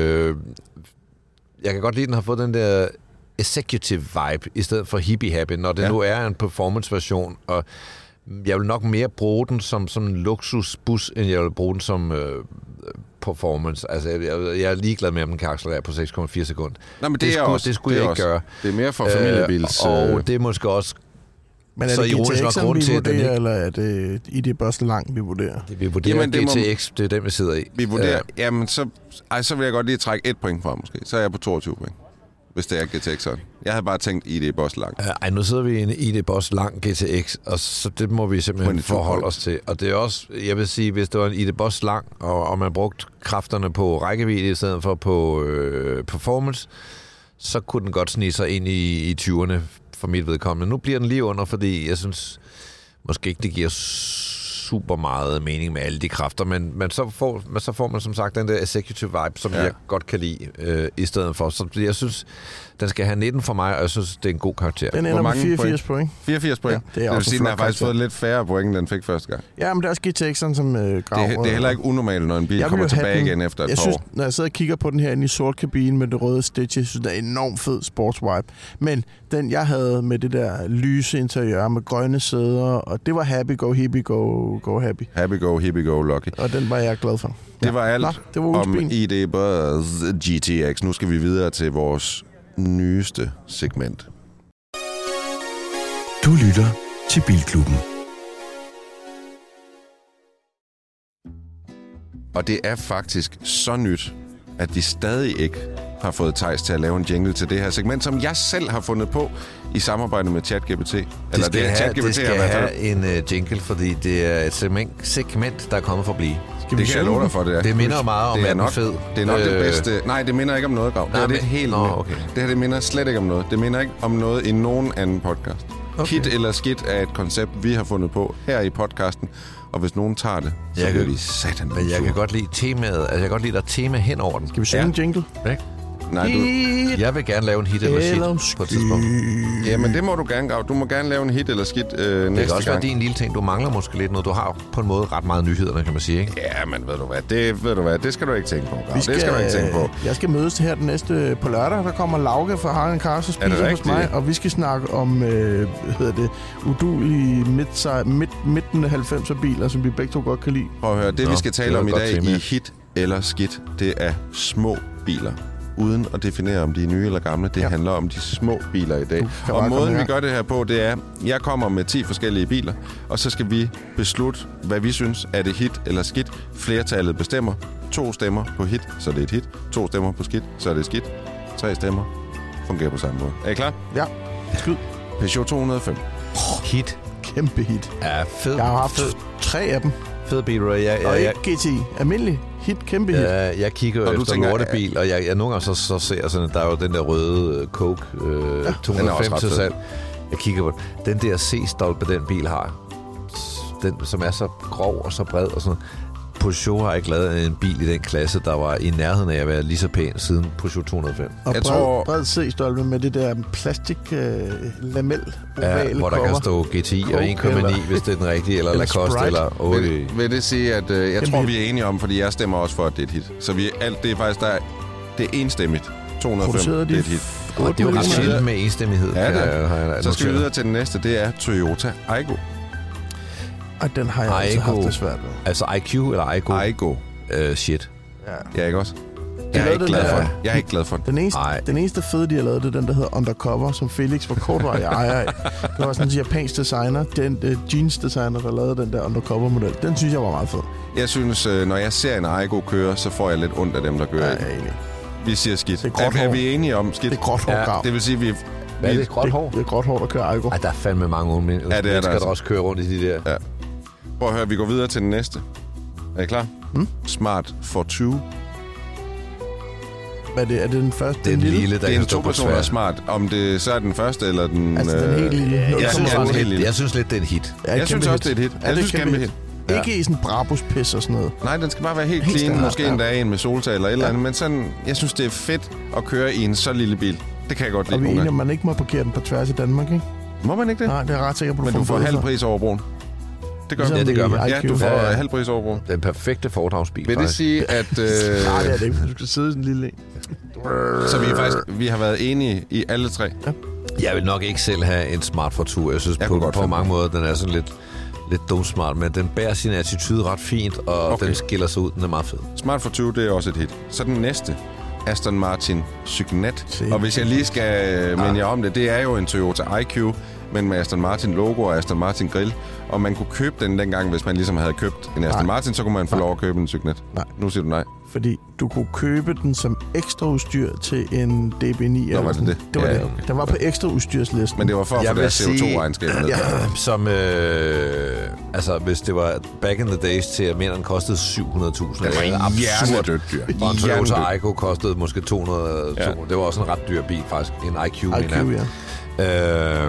jeg kan godt lide, at den har fået den der executive vibe, i stedet for hippie-happy, når det nu er en performance-version, og jeg vil nok mere bruge den som sådan en luksusbus, end jeg vil bruge den som performance. Altså, jeg er ligeglad med, om den kan accelerere på 6,4 sekunder. Nå, men det skulle jeg ikke gøre. Det er mere for familiebils... og det er måske også... Men er det GTX'en, vi vurderer, eller er det ID Boss lang, vi vurderer? Vi vurderer GTX, det er den, vi sidder i. Vi vurderer... Jamen, så vil jeg godt lige trække 1 point fra, måske. Så er jeg på 22 point. Hvis det er GTX'eren. Jeg havde bare tænkt ID Boss lang. Nu sidder vi i en ID Boss lang GTX, og så det må vi simpelthen forholde os til. Og det er også, jeg vil sige, hvis det var en ID Boss lang, og man brugte kræfterne på rækkevidde i stedet for på performance, så kunne den godt snige sig ind i 20'erne for mit vedkommende. Nu bliver den lige under, fordi jeg synes måske ikke, det giver super meget mening med alle de kræfter, men så får man som sagt den der executive vibe, som jeg godt kan lide i stedet for. Så jeg synes, den skal have 19 for mig, og jeg synes, det er en god karakter. Den ender med 84 point. 84 point? Ja, det vil sige, den har faktisk fået lidt færre point, end den fik første gang. Ja, men det er også GTX'en som Grav. Det er heller ikke unormalt, når en bil kommer tilbage igen efter et par år. Når jeg sidder og kigger på den her inde i sort kabine med det røde stitch, jeg synes, det er enormt fed sportsvibe. Men den, jeg havde med det der lyse interiør med grønne sæder, og det var happy go, hippie go happy. Happy go, hippie go, lucky. Og den var jeg glad for. Det var alt om ID Boss GTX. Nu skal vi videre til vores nyeste segment. Du lytter til Bilklubben. Og det er faktisk så nyt, at vi stadig ikke har fået Theis til at lave en jingle til det her segment, som jeg selv har fundet på i samarbejde med ChatGPT. Det skal have en jingle, fordi det er et segment, der er kommet for at blive. Det kan jeg love dig for, det er. Det minder meget om, at den er fed. Det er nok det bedste. Nej, det minder ikke om noget, Grav. Det her, det minder slet ikke om noget. Det minder ikke om noget i nogen anden podcast. Okay. Hit eller skidt er et koncept, vi har fundet på her i podcasten. Og hvis nogen tager det, så bliver de satan. Men jeg kan godt lide temaet. Altså, jeg kan godt lide, der er tema hen over den. Skal vi synge en jingle? Ja. Nej, jeg vil gerne lave en hit eller skidt på et tidspunkt. Jamen, det må du gerne, Grav. Du må gerne lave en hit eller skidt næste gang. Det kan også være din lille ting. Du mangler måske lidt noget. Du har på en måde ret meget nyhederne, kan man sige, ikke? Ja, men ved du hvad? Det skal du ikke tænke på, Grav. Det skal du ikke tænke på. Jeg skal mødes her den næste på lørdag. Der kommer Lauke fra Hagen Kars og spiser hos mig. Og vi skal snakke om, udulige midten af 90'er biler, som vi begge to godt kan lide. Prøv at høre. Det vi skal tale om i dag i hit eller skidt, det er små biler. Uden at definere, om de er nye eller gamle. Det handler om de små biler i dag. Og måden, vi gør det her på, det er, jeg kommer med 10 forskellige biler, og så skal vi beslutte, hvad vi synes, er det hit eller skidt. Flertallet bestemmer. 2 stemmer på hit, så det er et hit. 2 stemmer på skidt, så er det skidt. 3 stemmer fungerer på samme måde. Er I klar? Ja. Skyd. Peugeot 205. Hit. Kæmpe hit. Ja, fed. Jeg har haft 3 af dem. Fed bil, og ikke GTI. Almindelig. Hit, kæmpe hit. Jeg kigger efter lortebil, og jeg nogle gange så ser jeg sådan, der er jo den der røde Coke 205 til salg. Jeg kigger på den der C-stolpe, den bil har, den som er så grov og så bred og sådan. Peugeot har ikke lavet en bil i den klasse, der var i nærheden af at være lige så pæn siden Peugeot 205. Og bred C-stolpe med det der plastik lamel ovale hvor der cover. kan stå GTI og 1,9, hvis det er den rigtige, eller Lacoste, eller... Vil det sige, at jeg tror, vi er enige om, fordi jeg stemmer også for, at det er et hit. Så det er faktisk, det er enstemmigt. 205, det er et hit. Og det er jo ret sjældent med enstemmighed. Ja, så skal vi videre til den næste. Det er Toyota Aygo. Og den har jeg altså haft det svært med. Altså IQ eller Aygo? Aygo. Shit. Ja, ikke også? Jeg er ikke glad for den. Jeg er ikke glad for den. Den eneste fede, de har lavet, det er den, der hedder Undercover, som Felix var kortvarig ejer af. Det var sådan en japansk designer, den jeans designer, der lavede den der Undercover-model. Den synes jeg var meget fed. Jeg synes, når jeg ser en Aygo køre, så får jeg lidt ondt af dem, der kører. Ja, jeg er enig. Vi siger skidt. Er vi enige om skidt? Det er gråt hår. Det vil sige, vi... Hvad er det? Gråt hår? Det er gråt hår, der kører Aygo. Ej, der er fandme mange unge mennesker, der også kører rundt i de der. Ja. Prøv at høre, vi går videre til den næste. Er I klar? Smart Fortwo. Hvad er det? Er det den første? Den lille, der det er en stå på to-personer Smart. Om det så er den første, eller den... Altså, den helt lille. Jeg synes lidt, det er en hit. Jeg synes også, det er et hit. Jeg synes, kæmpe hit. Ja. Ikke i sådan Brabus-pis og sådan noget. Nej, den skal bare være helt clean. Måske en dag en med soltag eller et eller andet. Men sådan, jeg synes, det er fedt at køre i en så lille bil. Det kan jeg godt lide. Og vi er enige, man ikke må parkere den på tværs i Danmark, ikke? Må man ikke det? Nej, det er ret sikker på. Men du får halv pris over broen. Det gør man. Ja, det gør man. Ja, du får halv pris over broen. Den perfekte fordragsbil. Vil det sige, at... Nej, det er det ikke. Du skal sidde i sådan en lille en. Så vi har været enige i alle tre? Ja. Jeg vil nok ikke selv have en Smart Fortwo. Jeg synes på mange måder, den er sådan lidt dumsmart, men den bærer sin attitude ret fint, og den skiller sig ud. Den er meget fed. Smart Fortwo, det er også et hit. Så den næste, Aston Martin Cygnet. Og hvis jeg lige skal minde jer om det er jo en Toyota IQ, men med Aston Martin logo og Aston Martin grill. Og man kunne købe den dengang, hvis man ligesom havde købt en Aston Martin, så kunne man få lov at købe en Cygnet. Nej. Nu siger du nej. Fordi du kunne købe den som ekstra udstyr til en DB9. Nå, var det? Det var det. Okay. Den var på ekstra udstyrslisten. Men det var for at få deres CO2-regnskab med. Som, altså, hvis det var back in the days til, at minderne kostede 700.000. Det var absurd dyr. Og en Toyota Aygo kostede måske 200. Ja. Det var også en ret dyr bil, faktisk. En IQ, ja.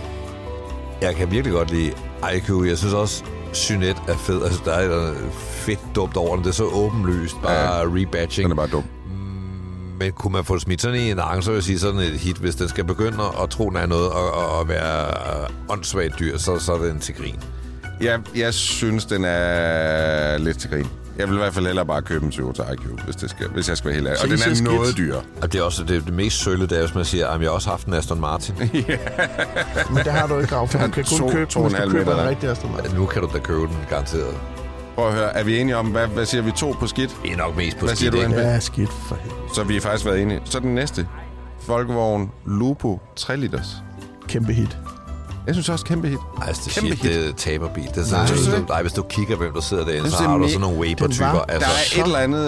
Jeg kan virkelig godt lide IQ. Jeg synes også, Cygnet er fed. Altså, der er fedt dumt over den. Det er så åbenlyst. Bare rebatching. Den er bare dum. Men kunne man få smidt sådan i en arrangør, så vil jeg sige sådan et hit, hvis den skal begynde at tro, den er noget og være åndssvagt dyr, så er det en til grin. Jeg synes, den er lidt til grin. Jeg vil i hvert fald hellere bare købe en Toyota IQ, hvis jeg skal være helt ærlig. Og den er noget dyr. Og det er også det mest sølle, det er, hvis man siger, at jeg har også haft en Aston Martin. Men det har du ikke, for man kan kun købe den, hvis du køber en rigtig Aston Martin. Nu kan du da købe den, garanteret. Prøv at høre, er vi enige om, hvad siger vi, 2 på skidt? Vi er nok mest på skidt. Siger du, ja, skidt for helvede. Så vi er faktisk været enige. Så den næste. Volkswagen Lupo 3 liters. Kæmpe hit. Jeg synes også kæmpe hit. Altså, det er taberbil. Det er sådan, hvis du kigger, hvem der sidder derinde, så har du sådan nogle Weber-typer. Altså, der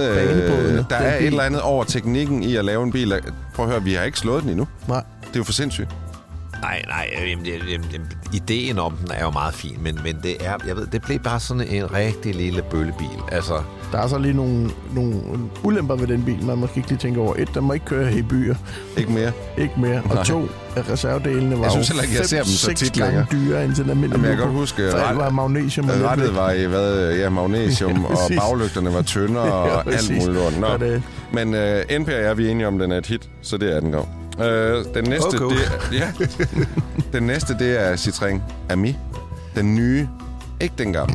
er et eller andet over teknikken i at lave en bil. Prøv at høre, vi har ikke slået den endnu. Nej. Det er jo for sindssygt. Nej, ideen om den er jo meget fin, men det er, jeg ved, det blev bare sådan en rigtig lille bøllebil. Altså, der er så lige nogle ulemper ved den bil, man måske ikke lige tænker over. 1, den må ikke køre i byer. Ikke mere. Ikke mere. Og 2, reservedelene var jo 5-6 gange dyrere end til den almindelige. Jamen, jeg kan godt huske, at var magnesium. Rettet var i magnesium, og baglygterne var tyndere og alt muligt lort. Nå. Men NP er vi enige om, den er et hit, så det er den gav. Den næste, den næste, det er Citroën Ami. Den nye, ikke den gamle.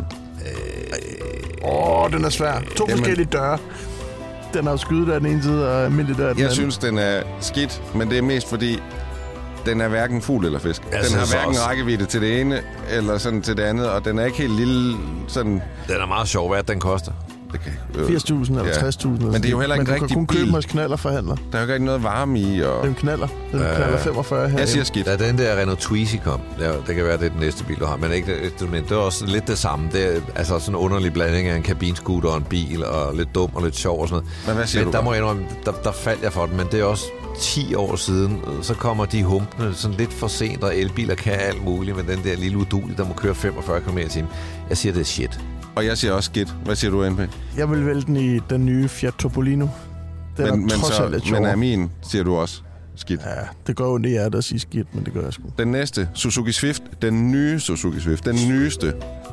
Den er svær. 2 forskellige døre. Den har jo skydet af den ene side og almindelig dør af den anden. Synes, den er skidt, men det er mest fordi, den er hverken fugl eller fisk. Den har hverken rækkevidde til det ene eller sådan til det andet, og den er ikke helt lille sådan... Den er meget sjov, hvad den koster. 80.000 eller 60.000. Men det er jo heller ikke en rigtig bil. Men du kan kun købe hos knallerforhandler. Der er jo ikke rigtig noget varme i. Og... Den knaller 45 her. Jeg siger skidt. Da den der Renault Twizy kom, det kan være, det er den næste bil, du har, men det er også lidt det samme. Det er altså sådan en underlig blanding af en kabinscooter og en bil, og lidt dum og lidt sjov og sådan noget. Men hvad siger du? Der må jeg indrømme, der faldt jeg for den, men det er også 10 år siden, så kommer de humpene sådan lidt for sent, og elbiler kan alt muligt, men den der lille udul, der må køre 45 km/t. Jeg siger, det er shit. Og jeg siger også skidt. Hvad siger du, NP? Jeg vil vælge den i den nye Fiat Topolino. Den men er min, siger du også skidt. Ja, det går jo det hjertet at sige skidt, men det gør jeg sgu. Den næste, Suzuki Swift. Den nye Suzuki Swift. Den nyeste.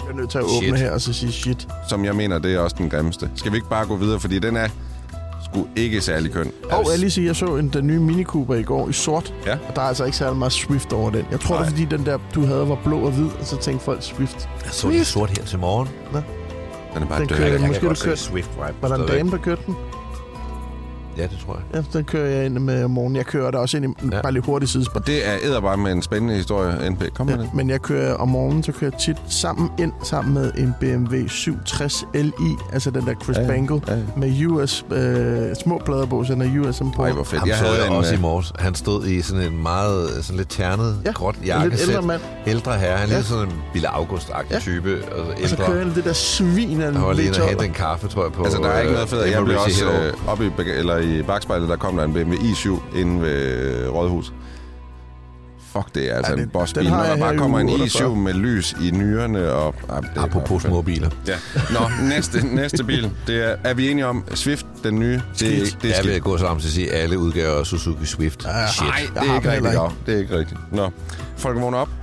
Jeg er nødt til at åbne her og så sige shit. Som jeg mener, det er også den grimmeste. Skal vi ikke bare gå videre, fordi den er sgu ikke særlig køn. Jeg lige sige, jeg så den nye Mini Cooper i går i sort. Ja. Og der er altså ikke særlig meget Swift over den. Jeg tror, det er fordi den der, du havde, var blå og hvid, og så tænkte folk Swift. Jeg så lige sort her til morgen. Den er bare Den død. kører- Jeg måske kan godt du se kørte- Swift vibe. Var der en dame, der kørte den? Ja, det tror jeg. Ja, den kører jeg ind med om morgenen. Jeg kører der også ind i bare lige hurtigt sidespor. Det er edderbare med en spændende historie, NP. Kom med Ja, det. men jeg kører om morgenen, så kører jeg tit sammen med en BMW 760 Li, altså den der Chris Bangle, med US, små plader på, så den er US import. Ej, hvor fedt. Ham så jeg også i en, morges. Han stod i sådan en meget sådan lidt ternet, gråt en jakkesæt. lidt ældre mand. Ældre herre. Han er sådan en Bille August-agtig type. Og Og så kører jeg det der svin af en Han var lige inde og V12. hente en kaffe, tror jeg, på... altså, der er ikke noget fedt. Jeg blev Emirates også Hill. oppe i bagspejlet, der kom der en BMW i7 inde ved Rådhus. Fuck, det er altså en bossbil. den Når har der jeg bare her i kommer en uge i7 48. med lys i nyrerne og... Apropos små biler. Ja. Nå, næste bil. Det er vi enige om? Swift, den nye. Det er Jeg vil skidt. gå så om til at sige, at alle udgaver af Suzuki Swift. Shit. Nej, det Jeg er har ikke dem heller rigtigt. Jav. Det er ikke rigtigt. Nå, folk vågner op.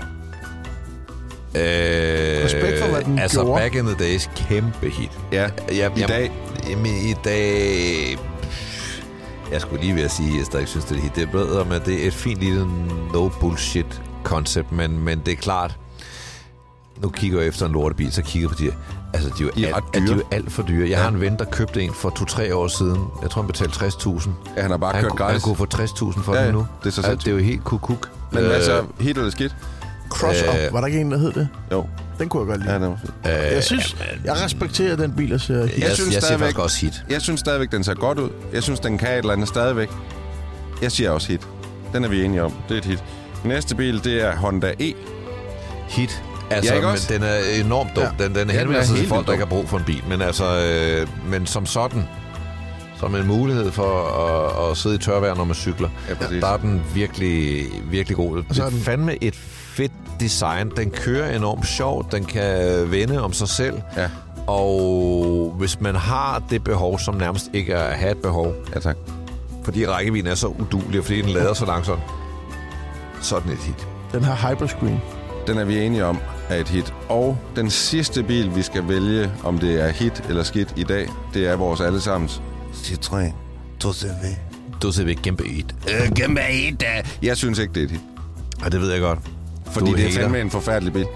Respekt for, hvad den altså, gjorde. back in the days, kæmpe hit. Ja, i dag. Jamen, i dag... Jeg skulle lige ved at sige, at jeg stadig synes, det er hit. Det er bedre, men det er et fint lille no-bullshit-koncept, men det er klart, nu kigger jeg efter en lortebil, så kigger jeg på de her. Altså, de er jo alt for dyre. Jeg har en ven, der købte en for 2-3 år siden. Jeg tror, han betalte 60.000. Ja, han har bare kørt Han gratis. kunne få 60.000 for den nu. det er så Altså, det er jo helt kukuk. Men altså, hit eller skidt? Cross-up, var der ikke en, der hed det? Jo. Den kunne jeg godt lide. Ja, det var fedt. Jeg synes, jeg respekterer den bil, og siger... Jeg synes siger stadigvæk- faktisk også hit. Jeg synes stadigvæk, den ser godt ud. Jeg synes, den kan et eller andet stadigvæk. Jeg siger også hit. Den er vi enige om. Det er et hit. Næste bil, det er Honda E. Hit. Altså, Ja, ikke men også? den er enormt dum. Ja. Den den henvender er sig til helt folk, der dum. ikke har brug for en bil. Men altså, men som sådan, som en mulighed for at sidde i tørvejr, når man cykler, Ja, præcis. der er den virkelig, virkelig god. så er Det den- er fandme et fedt design. Den kører enormt sjovt. Den kan vende om sig selv. Ja. Og hvis man har det behov, som nærmest ikke er at have et behov, Ja, tak. fordi rækkevidden er så uduelig, og fordi den lader så langsomt, så er den et hit. Den har hyperscreen. Den er vi enige om er et hit. Og den sidste bil, vi skal vælge, om det er hit eller skidt i dag, det er vores allesammens Citroën 2CV. Du ser væk kæmpe hit. Kæmpe hit! Jeg synes ikke, det er et hit. Og det ved jeg godt. Fordi Du det er hater. fandme en forfærdelig bil.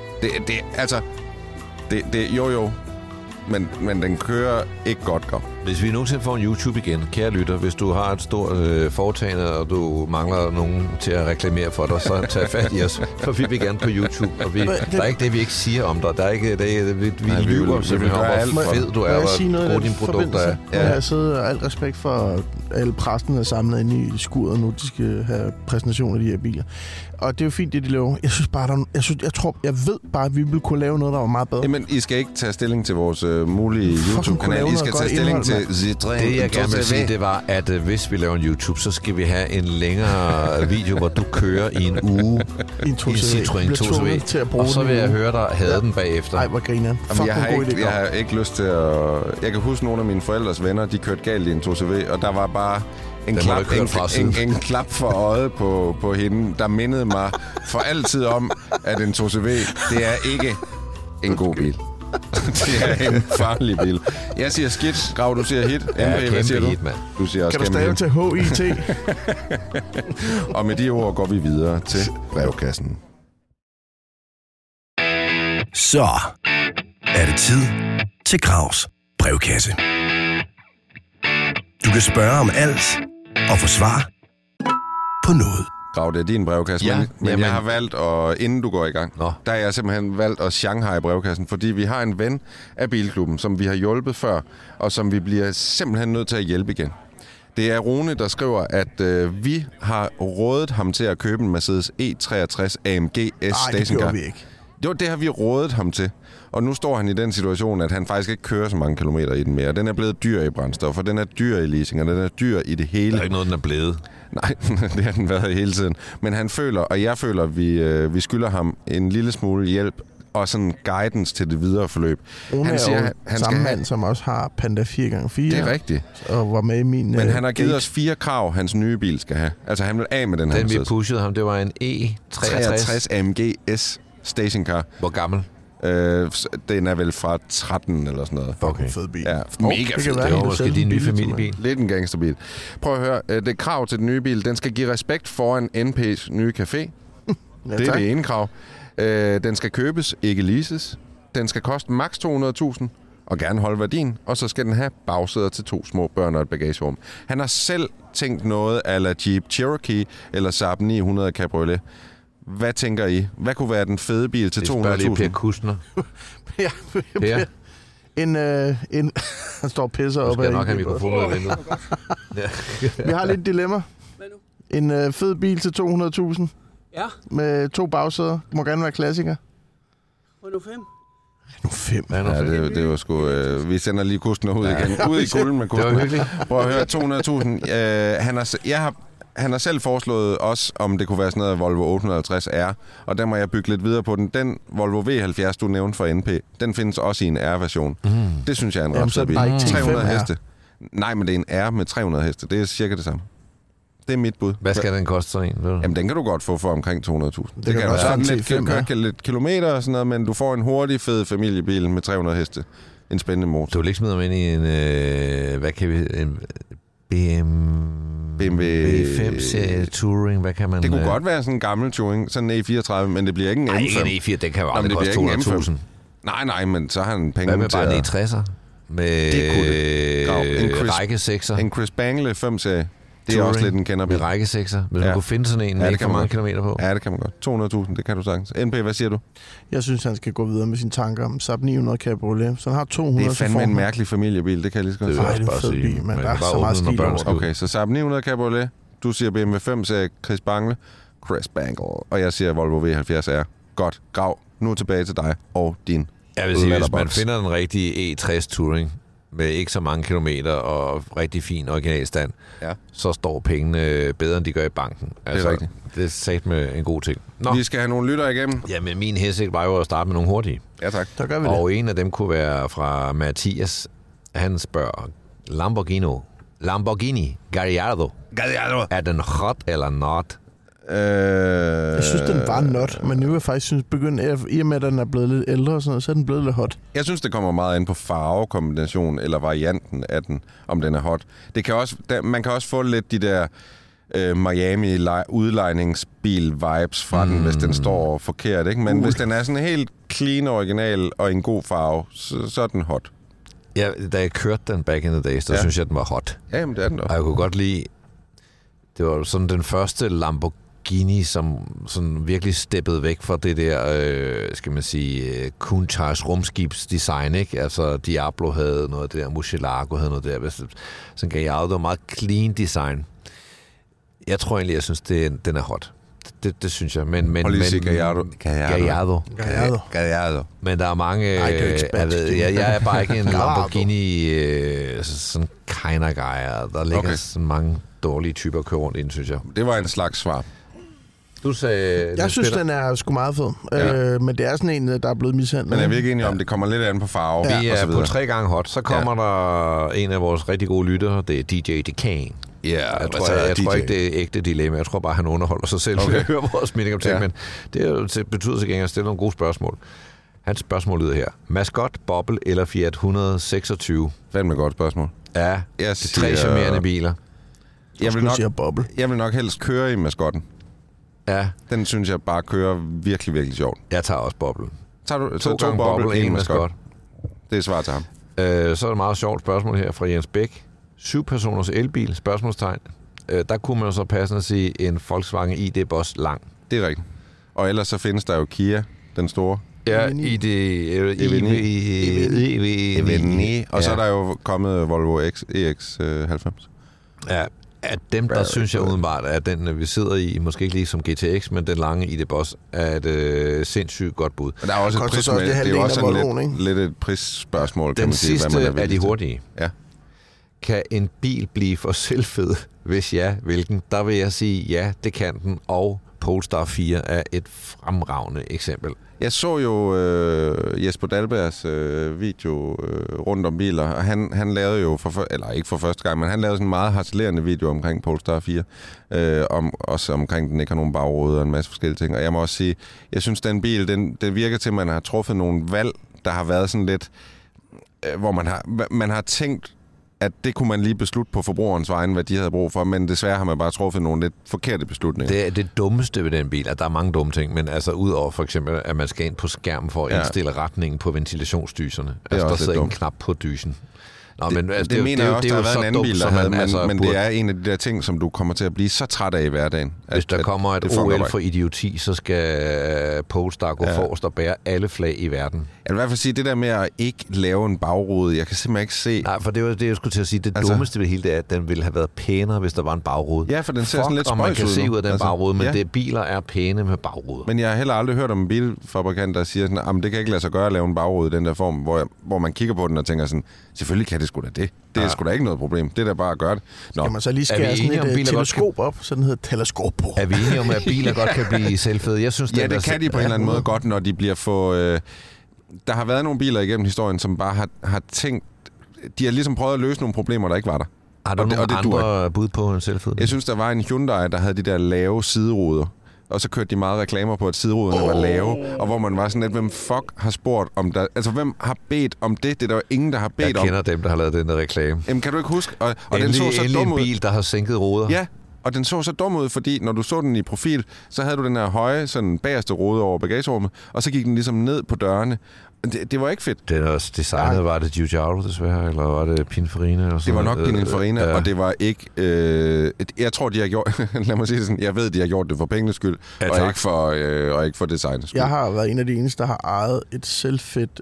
Jo. Men den kører ikke godt. Hvis vi nogensinde får en YouTube igen, kære lytter, hvis du har et stort foretagende, og du mangler nogen til at reklamere for dig, så tag fat i os, for vi vil gerne på YouTube. Og der er ikke det, vi ikke siger om dig. Der er ikke det, vi Nej, vi lyver vil simpelthen om, gøre alt hvor for fed du Må er, jeg sige noget hvor i gode den dine produkter er. forbindelse? Ja. Jeg sidder alt respekt for alle præsten er samlet inde i skuret nu. De skal have præsentation af de her biler. Og det er jo fint, det de laver. Jeg synes bare, jeg ved bare, at vi ville kunne lave noget, der var meget bedre. Jamen, I skal ikke tage stilling til vores mulige kunne YouTube-kanal. lave I noget skal godt tage stilling indhold, til Citroën. Det, jeg gerne vil 2CV. sige, det var, at hvis vi laver en YouTube, så skal vi have en længere video, hvor du kører i en uge I en i en 2CV. Citroën Bliver tvunget 2CV. til at bruge Og så den vil i jeg ugen. høre dig have den bagefter. Ej, hvor griner han. Jamen, Fuck, jeg, hvor har god ikke, idé. jeg har ikke lyst til at... Jeg kan huske, nogle af mine forældres venner, de kørte galt i en 2CV, og der var bare en, Den må du ikke køre fra siden. en klap for øjet på hende, der mindede mig for altid om, at en 2CV, det er ikke en god bil. Det er en farlig bil. Jeg siger skidt. Grav, du siger hit. Ja, MP, hvad siger kæmpe du? hit, mand. Du siger også Kan du kæmpe stave hit. til HIT? Og med de ord går vi videre til brevkassen. Så er det tid til Gravs brevkasse. Du kan spørge om alt og få svar på noget. Grav, det er din brevkasse, Ja, men jamen. jeg har valgt, og inden du går i gang, Nå. der har jeg simpelthen valgt at Shanghai brevkassen, fordi vi har en ven af Bilklubben, som vi har hjulpet før, og som vi bliver simpelthen nødt til at hjælpe igen. Det er Rune, der skriver, at vi har rådet ham til at købe en Mercedes E63 AMG S Nej, det stationcar. gjorde vi ikke. Jo, det har vi rådet ham til. Og nu står han i den situation, at han faktisk ikke kører så mange kilometer i den mere. Den er blevet dyr i brændstof, og den er dyr i leasing, og den er dyr i det hele. Der er ikke noget, den er blevet. Nej, det har den været hele tiden. Men han føler, og jeg føler, at vi skylder ham en lille smule hjælp og sådan guidance til det videre forløb. Rune Han siger, er jo han samme skal mand, som også har Panda 4x4. Det er rigtigt. Og var med i min Men han har givet Gate. os 4 krav, hans nye bil skal have. Altså, han vil af med den her Den vi Mercedes. pushede ham, det var en E63. 63 AMG S stationcar. Hvor gammel? Den er vel fra 13 eller sådan noget. Okay. Fed bil. Ja, mega fed. Det var måske din nye familiebil. Lidt en gangsterbil. Prøv at høre. Det krav til den nye bil, den skal give respekt foran NP's nye café. Ja, det er det ene krav. Den skal købes, ikke leases. Den skal koste maks 200.000 og gerne holde værdien. Og så skal den have bagsæder til 2 små børn og et bagagerum. Han har selv tænkt noget a la Jeep Cherokee eller Saab 900 Cabriolet. Hvad tænker I? Hvad kunne være den fede bil til 200.000? Det spørger lige Per Kustner. Ja, Per? Han står og pisser op. Du skal nok have mikrofonen i vinduet. Vi har lidt dilemma. Hvad nu? En fed bil til 200.000. Ja. Med 2 bagsæder. Må gerne være klassiker. Hvor nu 5? Nu 5. Ja, det var sgu... vi sender lige Kustner ud igen. Ud i kulden med Kustner. Det var hyggeligt. Prøv at høre, 200.000. Han har selv foreslået os, om det kunne være sådan noget Volvo 850 R, og der må jeg bygge lidt videre på den. Den Volvo V70, du nævnte for NP, den findes også i en R-version. Det synes jeg er en ret fed bil. 300 heste. Nej, men det er en R med 300 heste. Det er cirka det samme. Det er mit bud. Hvad skal den koste sådan en? Jamen, den kan du godt få for omkring 200.000. Det kan også være lidt kilometer og sådan noget, men du får en hurtig, fed familiebil med 300 heste. En spændende motor. Du vil ikke smide dem ind i en... hvad kan vi... En BMW 5-serie Touring, hvad kan man... Det kunne godt være sådan en gammel Touring, sådan en E34, men det bliver ikke en M5. Nej, ikke en E4, den kan jo aldrig koste 200.000. Nej, men så har han penge til... Hvad med til bare en E60'er? Med det kunne det. række 6'er. En Chris Bangle 5-serie. Det er Touring også lidt en kenderbil. Med række 6'er. Hvis man kunne finde sådan en, ikke for mange kilometer på. Ja, det kan man godt. 200.000, det kan du sagtens. NP, hvad siger du? Jeg synes, han skal gå videre med sine tanker om Saab 900 Cabriolet. Så han har 200. Det er fandme en mærkelig familiebil, det kan jeg lige så godt sige. Det er en fed bil, men der er så meget stil over. Okay, så Saab 900 Cabriolet. Du siger BMW 5-serie Chris Bangle. Og jeg siger Volvo V70 R. Godt, grav. Nu tilbage til dig og din. Jeg vil sige, hvis man finder den rigtige E60 Touring, med ikke så mange kilometer og rigtig fin originalstand, så står pengene bedre, end de gør i banken. Altså, det er rigtigt. Det er sat med en god ting. Nå. Vi skal have nogle lytter igennem. Jamen, min hensigt var jo at starte med nogle hurtige. Ja, tak. Så gør vi og en af dem kunne være fra Mathias. Han spørger, Lamborghini Gallardo. Er den hot eller not? Jeg synes, den var not, men nu er jeg faktisk begyndt, i og med, at den er blevet lidt ældre og sådan noget, så er den blevet lidt hot. Jeg synes, det kommer meget ind på farvekombinationen eller varianten af den, om den er hot. Det kan også, man kan også få lidt de der Miami udlejningsbil-vibes fra den, hvis den står forkert, ikke? Men hvis den er sådan helt clean original og en god farve, så er den hot. Ja, da jeg kørte den back in the days, så synes jeg, den var hot. Ja, jamen, det er den også. Og jeg kunne godt lide, det var sådan den første Lamborghini, som sådan virkelig steppede væk fra det der, skal man sige, Countach rumskibsdesign, ikke? Altså, Diablo havde noget af det der, Murcielago havde noget der. Sådan Gallardo var meget clean design. Jeg tror egentlig, jeg synes, den er hot. Det synes jeg. Men Gallardo. Men der er mange... jeg er bare ikke en Lamborghini sådan kind of guy. Der ligger sådan mange dårlige typer at køre rundt ind, synes jeg. Det var en slags svar. Du sagde... Jeg synes, den er sgu meget fed. Ja. Men det er sådan en, der er blevet mishandlet. Men er vi ikke enige om, det kommer lidt an på farve? Vi er på 3 gange hot. Så kommer der en af vores rigtig gode lyttere. Det er DJ Decane. Ja, jeg tror ikke, det er ægte dilemma. Jeg tror bare, han underholder sig selv ved at høre vores mening om ting. Men det betyder sig at stille nogle gode spørgsmål. Hans spørgsmål lyder her. Mascot, Bobble eller Fiat 126? Fandme godt spørgsmål. Ja, det er 3 charmerende biler. Jeg vil nok helst køre i Mascotten. Ja. Den synes jeg bare kører virkelig, virkelig sjovt. Jeg tager også Bobble. Tager du 2 gange Bobble, 1 Mascot? Det er svar til ham. Så er det et meget sjovt spørgsmål her fra Jens Bæk. 7-personers elbil, spørgsmålstegn. Der kunne man jo så passende sige en Volkswagen ID Boss lang. Det er rigtigt. Og ellers så findes der jo Kia, den store. Ja, EV9. Og så er der jo kommet Volvo EX90. Ja, at dem, der synes jeg udenbart, at den, vi sidder i, måske ikke lige som GTX, men den lange ID Boss, er et sindssygt godt bud. Men der er også et pris, det er jo også lidt et prisspørgsmål, kan man sige. Den sidste hvad man er de hurtige. Ja. Kan en bil blive for selvfed? Hvis ja, hvilken? Der vil jeg sige, ja, det kan den. Og Polestar 4 er et fremragende eksempel. Jeg så jo Jesper Dahlbergs video rundt om biler, og han lavede jo, ikke for første gang, men han lavede sådan en meget harcelerende video omkring Polestar 4, også omkring den ikke har nogen bagrude og en masse forskellige ting. Og jeg må også sige, jeg synes, den bil, den virker til, at man har truffet nogle valg, der har været sådan lidt, hvor man har tænkt, at det kunne man lige beslutte på forbrugerens vegne, hvad de havde brug for, men desværre har man bare truffet nogle lidt forkerte beslutninger. Det er det dummeste ved den bil, at der er mange dumme ting, men altså udover for eksempel, at man skal ind på skærmen for at indstille retningen på ventilationsdyserne. Altså der sidder ikke en knap på dysen. Nå, men altså, det mener jeg også, der har været en anden bil, der havde, men det er en af de der ting, som du kommer til at blive så træt af i hverdagen. Hvis der kommer et OL for idioti, så skal Polestar gå forrest og bære alle flag i verden. Jeg vil i hvert fald sige, det der med at ikke lave en bagrude, jeg kan simpelthen ikke se... Nej, for det var det, jeg skulle til at sige. Det dummeste ved hele det er, at den ville have været pænere, hvis der var en bagrude. Ja, for den ser sådan lidt spøjs ud. Man kan se ud af den bagrude, men biler er pæne med bagrude. Men jeg har heller aldrig hørt om en bilfabrikant, der siger sådan, det kan ikke lade sig gøre at lave en bagrude i den der form, hvor man kigger på den og tænker sådan, selvfølgelig kan det sgu da det. Det er sgu da ikke noget problem. Det er da bare at gøre det. Skal man så lige skære sådan et teleskop op, så den hedder teleskopo. Er vi enige om, at biler godt kan blive selvfede? Jeg synes, det kan de på en eller anden måde godt, når de bliver for... Der har været nogle biler igennem historien, som bare har tænkt... De har ligesom prøvet at løse nogle problemer, der ikke var der. Har du nogle andre bud på en selvfed? Jeg synes, der var en Hyundai, der havde de der lave sideruder. Og så kørte de meget reklamer på, at sideruderne var lave. Og hvor man var sådan lidt, hvem fuck har spurgt om der... Altså, hvem har bedt om det? Det er der jo ingen, der har bedt om. Jeg kender dem, der har lavet den der reklame. Jamen, kan du ikke huske? Og den så så dum ud. En bil, der har sænket ruder. Ja, og den så så dum ud, fordi når du så den i profil, så havde du den her høje, sådan bagerste rude over bagagerummet, og så gik den ligesom ned på dørene. Det var ikke fedt. Den også designet, var det Giugiaro desværre, eller var det Pininfarina? Det var nok Pininfarina, og det var ikke... jeg tror, de har gjort... lad mig sige det sådan, jeg ved, de har gjort det for pengenes skyld, og ikke for designets skyld. Jeg har været en af de eneste, der har ejet et selvfedt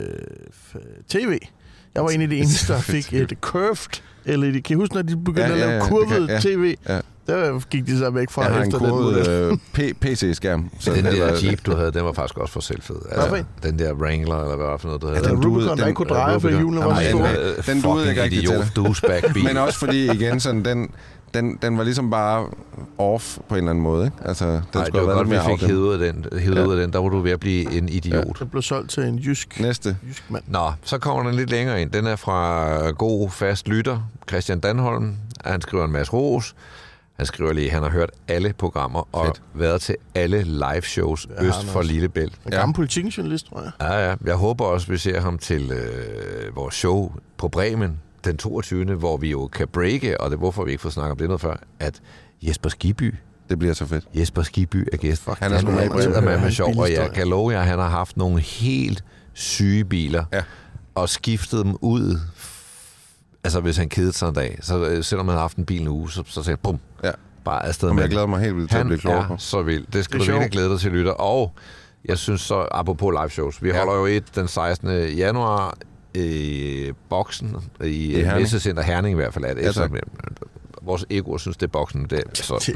tv. Jeg var en af de eneste, der fik et curved LED. Kan I huske, når de begyndte at lave kurvet tv? Ja. Der gik de så væk fra efter den model. PC-skærm. Så den der Jeep, du havde, den var faktisk også for selvfed. Altså, den der Wrangler, eller hvad for noget, du havde. Den Rubicon, der ikke kunne dreje, for hjulene var så store. Den duede ikke rigtig til. Men også fordi, igen, sådan, den var ligesom bare off på en eller anden måde. Ikke? Altså, den det var godt, vi fik hævet ud af den. Der var du ved at blive en idiot. Ja. Den blev solgt til en jysk mand. Nå, så kommer den lidt længere ind. Den er fra god fast lytter, Christian Danholm. Han skriver en masse ros. Han skriver lige, at han har hørt alle programmer og været til alle live shows øst for Lillebælt. En gammel politikjournalist, tror jeg. Ja. Jeg håber også, at vi ser ham til vores show på Bremen den 22. hvor vi jo kan breake, og det hvorfor vi ikke får snakket om det noget før, at Jesper Skibby. Det bliver så fedt. Jesper Skibby er gæst. Han er sgu med sjov, og jeg kan love jer, at han har haft nogle helt syge biler, og skiftet dem ud. Altså, hvis han kedede sig en dag, så selvom han har haft en bil en uge, så siger han, bum, bare afsted med. Jeg glæder mig helt vildt til at blive klogere på. Han er så vild. Det skal du virkelig glæde dig til, lytter. Og jeg synes så, apropos live shows, vi holder jo den 16. januar i Boksen, i Messecenter Herning i hvert fald. Vores egoer synes, det er Boksen. Det er så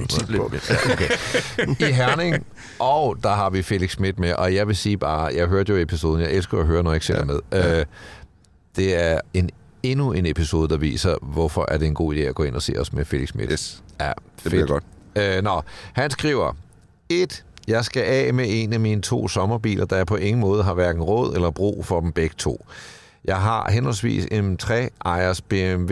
okay. I Herning, og der har vi Felix Schmidt med, og jeg vil sige bare, jeg hørte jo episoden, jeg elsker at høre, når jeg ikke selv er med. Det er endnu en episode, der viser, hvorfor er det en god idé at gå ind og se os med Felix Schmidt. Yes. Ja, det bliver godt. Han skriver, 1. Jeg skal af med en af mine 2 sommerbiler, der jeg på ingen måde har hverken råd eller brug for dem begge 2. Jeg har henholdsvis en 3-ejers BMW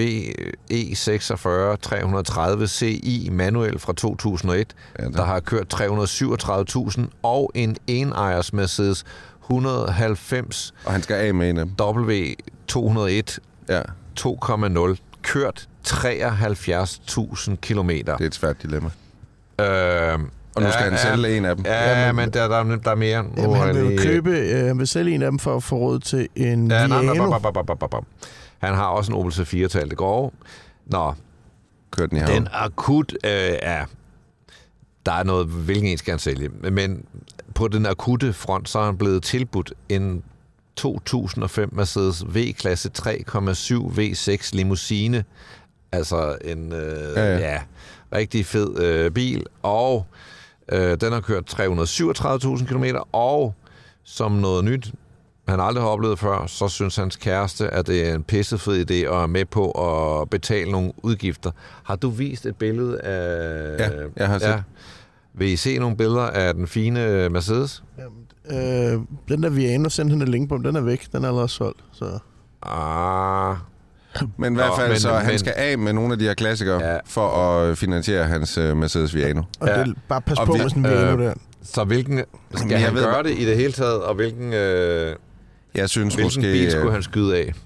E46 330 Ci manuel fra 2001, der har kørt 337.000, og en 1-ejers Mercedes 190 og han skal af med en af dem. W201 2,0 kørt 73.000 kilometer. Det er et svært dilemma. Og nu skal han sælge en af dem. Ja, men der er mere. Jamen, han vil sælge en af dem for at få råd til en Viano. Han har også en Opel C4 til alt det går. Nå, kørt den i havn. Den akut der er noget, hvilken en skal han sælge. Men på den akutte front, så er han blevet tilbudt en 2005 Mercedes V-klasse 3,7 V6 limousine. Altså en rigtig fed bil. Og den har kørt 337.000 km. Og som noget nyt, han aldrig har oplevet før, så synes hans kæreste, at det er en pissefed idé at være med på at betale nogle udgifter. Har du vist et billede af... Ja, jeg har set. Vil I se nogle billeder af den fine Mercedes? Den der Viano sendte hende et link på, den er væk. Den er allerede solgt. Så. Men i hvert fald, han skal af med nogle af de her klassikere, for at finansiere hans Mercedes Viano. Og det, bare pas på med sådan en Viano der. Så hvilken... Skal han gøre det i det hele taget, og hvilken... jeg synes hvilken måske... bil skulle han skyde af?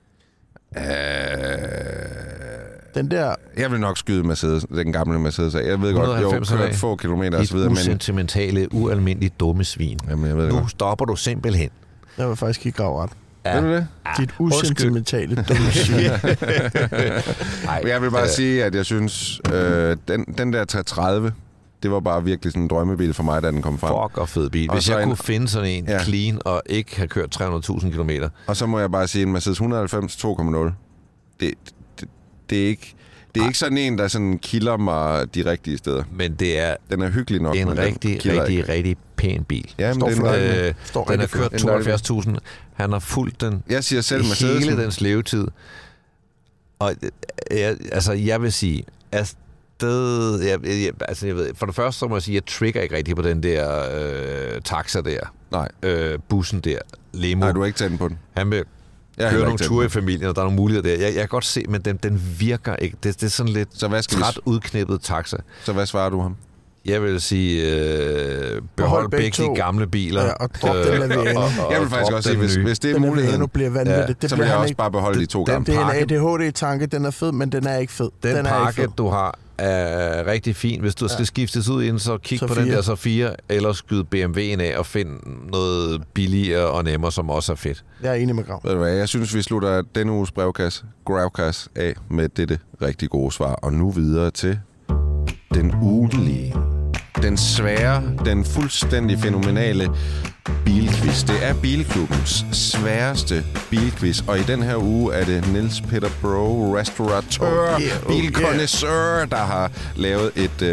Den der... Jeg vil nok skyde Mercedes, den gamle Mercedes af. Jeg ved godt, jo, kørt få kilometer og så videre. Usentimentale, ualmindeligt dumme svin. Jamen, jeg ved nu godt. Stopper du simpelthen. Jeg vil faktisk ikke grave ret. Ja. Ved du det? Dit usentimentale dumme svin. Jeg vil bare sige, at jeg synes, den der 330, det var bare virkelig sådan en drømmebil for mig, da den kom frem. Fuck og fed bil. Hvis jeg kunne finde sådan en clean og ikke have kørt 300.000 kilometer. Og så må jeg bare sige, en Mercedes 190 2.0. Det er ikke... Det er ikke sådan en, der sådan kilder mig de rigtige steder. Men det er... Den er hyggelig nok. En rigtig pæn bil. Ja, men den har kørt 72.000. Han har fulgt den. Jeg siger selv Mercedes. Hele dens levetid. Og jeg vil sige, jeg ved, for det første så må jeg sige, jeg trigger ikke rigtig på den der taxa der. Nej. Bussen der. Limo. Nej, du har ikke tændt på den. Han vil køre nogle ture i familien, og der er nogle muligheder der. Jeg kan godt se, men den virker ikke. Det er sådan lidt træt udknippet taxa. Så hvad svarer du ham? Jeg vil sige, behold begge de gamle biler. Ja, og drop den Viano. Jeg vil faktisk også sige, hvis det er muligheden, bliver vanvittigt. Så vil jeg også bare beholde de to gamle. Det er en ADHD-tanke, den er fed, men den er ikke fed. Den pakke, du har, er rigtig fin. Hvis du skal skiftes ud inden, så kig så på 4. Den der så 4, eller skyd BMW'en af og find noget billigere og nemmere, som også er fedt. Jeg er enig med Grav. Ved du hvad, jeg synes, vi slutter denne uges Gravkasse af med dette rigtig gode svar. Og nu videre til den ugentlige, den svære, den fuldstændig fænomenale bilquiz. Det er Bilklubbens sværeste bilquiz, og i den her uge er det Niels Peter Bro, restauratør, bilconnoisseur, der har lavet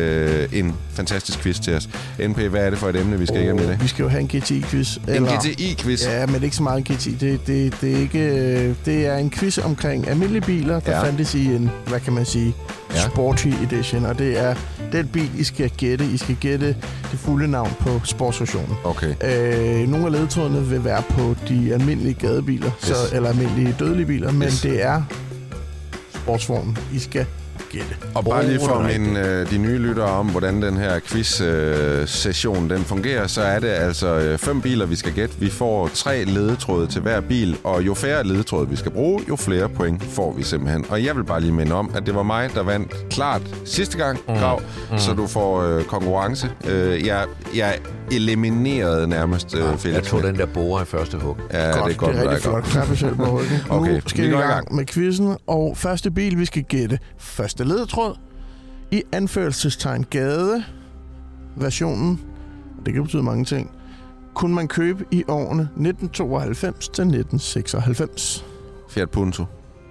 en fantastisk quiz til os. NP, hvad er det for et emne, vi skal igennem i dag? Vi skal jo have en GTI-quiz. En GTI-quiz? Ja, men ikke så meget en GTI. Det er ikke... Det er en quiz omkring almindelige biler, der fandtes i en, hvad kan man sige, sporty edition, og det er den bil, I skal gætte. I skal gætte det fulde navn på sportsversionen. Okay. Nogle af ledetrådene vil være på de almindelige gadebiler, eller almindelige dødelige biler, men det er sportsvognen, I skal gætte. Og bare lige for at minde de nye lyttere om, hvordan den her quiz-session den fungerer, så er det altså 5 biler, vi skal gætte. Vi får 3 ledetråde til hver bil, og jo færre ledetråde vi skal bruge, jo flere point får vi simpelthen. Og jeg vil bare lige minde om, at det var mig, der vandt klart sidste gang, Grav, så du får konkurrence. Jeg eliminerede nærmest Felix. Jeg tog den der borer i første hug. Ja, godt, det er godt. Det er rigtig flot. Klap selv på ryggen. Okay, nu skal vi i gang med quizzen, og første bil, vi skal gætte. Første ledetråd i anførselstegn gade versionen. Det kan betyde mange ting. Kunne man købe i årene 1992 til 1996. Fiat Punto.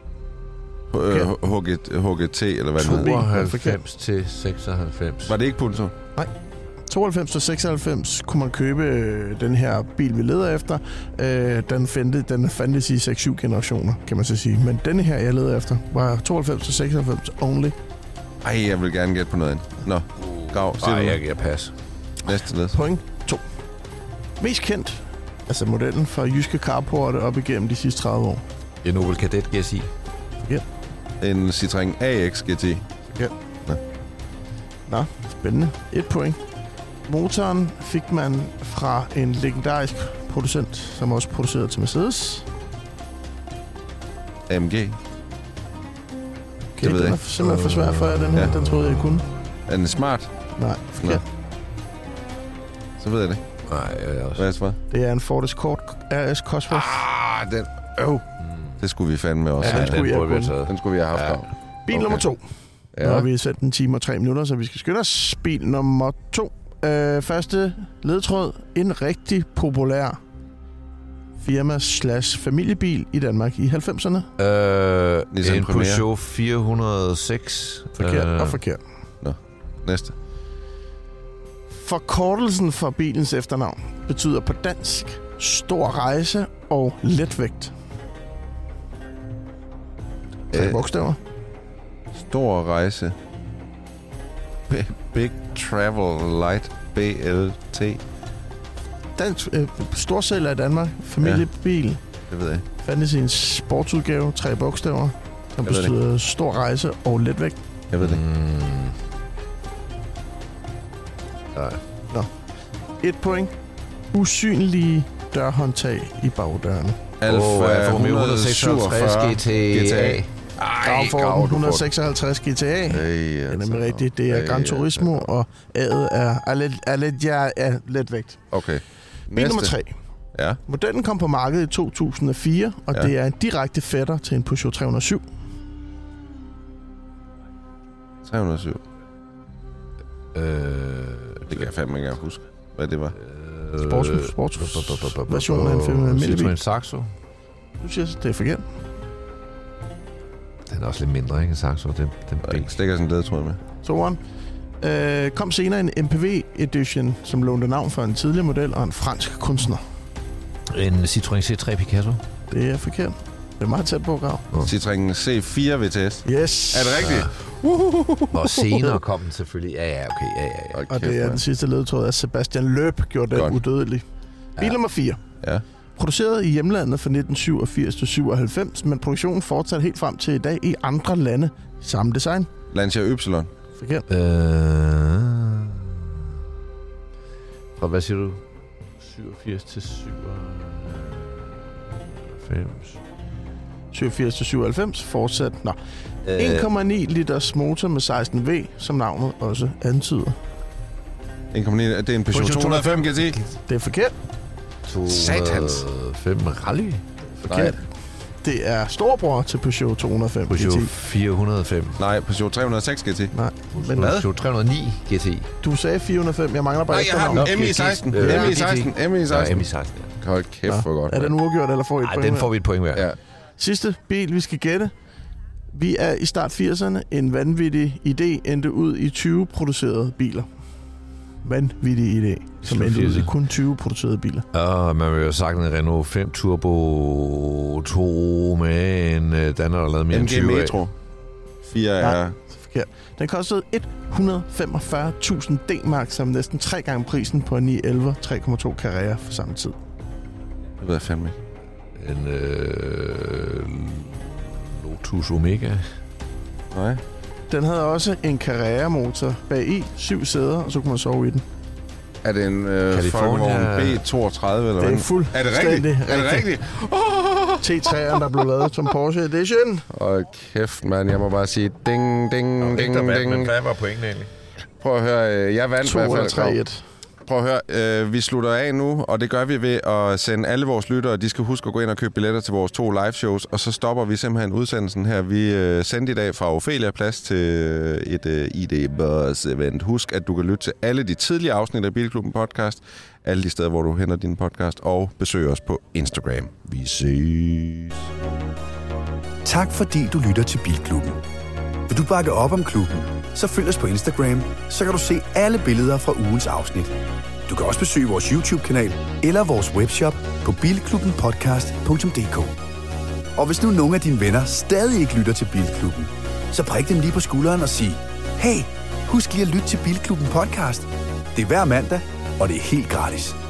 HGT, eller hvad det hedder. 92 til 96. Var det ikke Punto? Nej. 92 til 96 kunne man købe den her bil, vi leder efter. Den fandtes i 6-7 generationer, kan man så sige. Men denne her, jeg leder efter, var 92 til 96 only. Ej, jeg vil gerne gætte på noget andet. Nå, Grav, siger du? Jeg pas. Næste led. Point 2. Mest kendt, altså modellen fra Jyske Carporte op igennem de sidste 30 år. En Opel Kadett GSI. Forkert. En Citroën AX GT. Forkert. Nå, spændende. 1 point. Motoren fik man fra en legendarisk producent, som også producerede til Mercedes. AMG. Okay, det ved den er simpelthen for svær for jer, den her. Den troede jeg kunne. Er den smart? Nej, forkert. Så ved jeg det. Nej, jeg også. Hvad er det for? Det er en Ford Escort RS Cosworth. Den... Det skulle vi fandme også. Ja, den skulle vi have haft. Bil nummer 2. Nu har vi sat en time og 3 minutter, så vi skal skynde os. Bil nummer 2. Første ledtråd. En rigtig populær firma/familiebil i Danmark i 90'erne. En Peugeot 406. Forkert og forkert. Nå, næste. Forkortelsen for bilens efternavn betyder på dansk stor rejse og letvægt. 3 bogstaver. Stor rejse. Big Travel Light BLT. Dansk storsælger i Danmark. Familiebil. Det ved jeg. Fandtes i en sportsudgave. 3 bogstaver. Som betyder stor rejse og letvægt. Jeg ved det. Nej. Nå. 1 point. Usynlige dørhåndtag i bagdørene. Alfa Romeo 156 GTA. Gravforden 156 GTA. Det er nemlig rigtigt. Det er Gran Turismo, og A'et er letvægt. Okay. Bil nummer 3. Ja. Modellen kom på markedet i 2004, og det er en direkte fætter til en Peugeot 307. 307. Det kan jeg fandme ikke huske, hvad det var. Sportsversion af en almindelig bil. Citroën Saxo. Du siger, det er forkert. Den er også lidt mindre, ikke? Saxo, den bil. Stikker sådan en ledetråd med. Toren. Kom senere en MPV Edition, som lånte navn for en tidligere model og en fransk kunstner. En Citroën C3 Picasso. Det er forkert. Det er meget tæt på, Grav. Citroën C4 VTS. Yes. Er det rigtigt? Og senere kom den selvfølgelig. Ja, okay. Ja. Og det er den sidste ledetråd, at Sebastian Loeb gjorde den udødelig. Bil nummer 4. Ja. Produceret i hjemlandet fra 1987 til 97, men produktionen fortsatte helt frem til i dag i andre lande. Samme design. Lancia Y. Forkert. Fra hvad siger du? 87 til 97. 87 til 97 fortsat. Nå. 1,9 liters motor med 16V, som navnet også antyder. 1,9. Det er en Peugeot 205 GT. Det er forkert. Satans. 5 Rally. Forkert. Det er storebror til Peugeot 205 Peugeot GT. 405. Nej, Peugeot 306 GT. Nej. Men Peugeot 309 GT. Du sagde 405. Jeg mangler bare efternavn. efternavn. MI16. Hold kæft, for godt. Er den uafgjort, eller får I et point? Den får vi et point hver. Ja. Sidste bil, vi skal gætte. Vi er i start 80'erne. En vanvittig idé endte ud i 20 producerede biler. Vanvittig idé, som endte ud i kun 20 producerede biler. Og man vil jo have sagt en Renault 5 Turbo 2 med en den har lavet mere end 20 Metro. 4 er... Forkert. Den kostede 145.000 D-mark, som næsten 3 gange prisen på en 911 3,2 Carrera for samme tid. Det ved jeg fandme ikke. En Lotus Omega. Nej. Den havde også en Carrera-motor bag i, 7 sæder, og så kunne man sove i den. Er det en Volkswagen B32 eller hvad? Det er fuld. Er det rigtigt? Er det rigtigt? T3'eren, der blev lavet som Porsche Edition. Hold kæft, mand. Jeg må bare sige ding, ding, ding, ding. Men hvad var pointen egentlig? Prøv at høre, jeg vandt i hvert fald. 2-3-1. Prøv at høre, vi slutter af nu, og det gør vi ved at sende alle vores lyttere, de skal huske at gå ind og købe billetter til vores 2 live shows, og så stopper vi simpelthen udsendelsen her. Vi sendte i dag fra Ophelia Plads til et ID Buzz event. Husk, at du kan lytte til alle de tidligere afsnit af Bilklubben podcast, alle de steder, hvor du henter din podcast, og besøg os på Instagram. Vi ses. Tak fordi du lytter til Bilklubben. Vil du bakke op om klubben, så følg os på Instagram, så kan du se alle billeder fra ugens afsnit. Du kan også besøge vores YouTube-kanal eller vores webshop på bilklubbenpodcast.dk. Og hvis nu nogle af dine venner stadig ikke lytter til Bilklubben, så prik dem lige på skulderen og sig: hey, husk lige at lytte til Bilklubben podcast. Det er hver mandag, og det er helt gratis.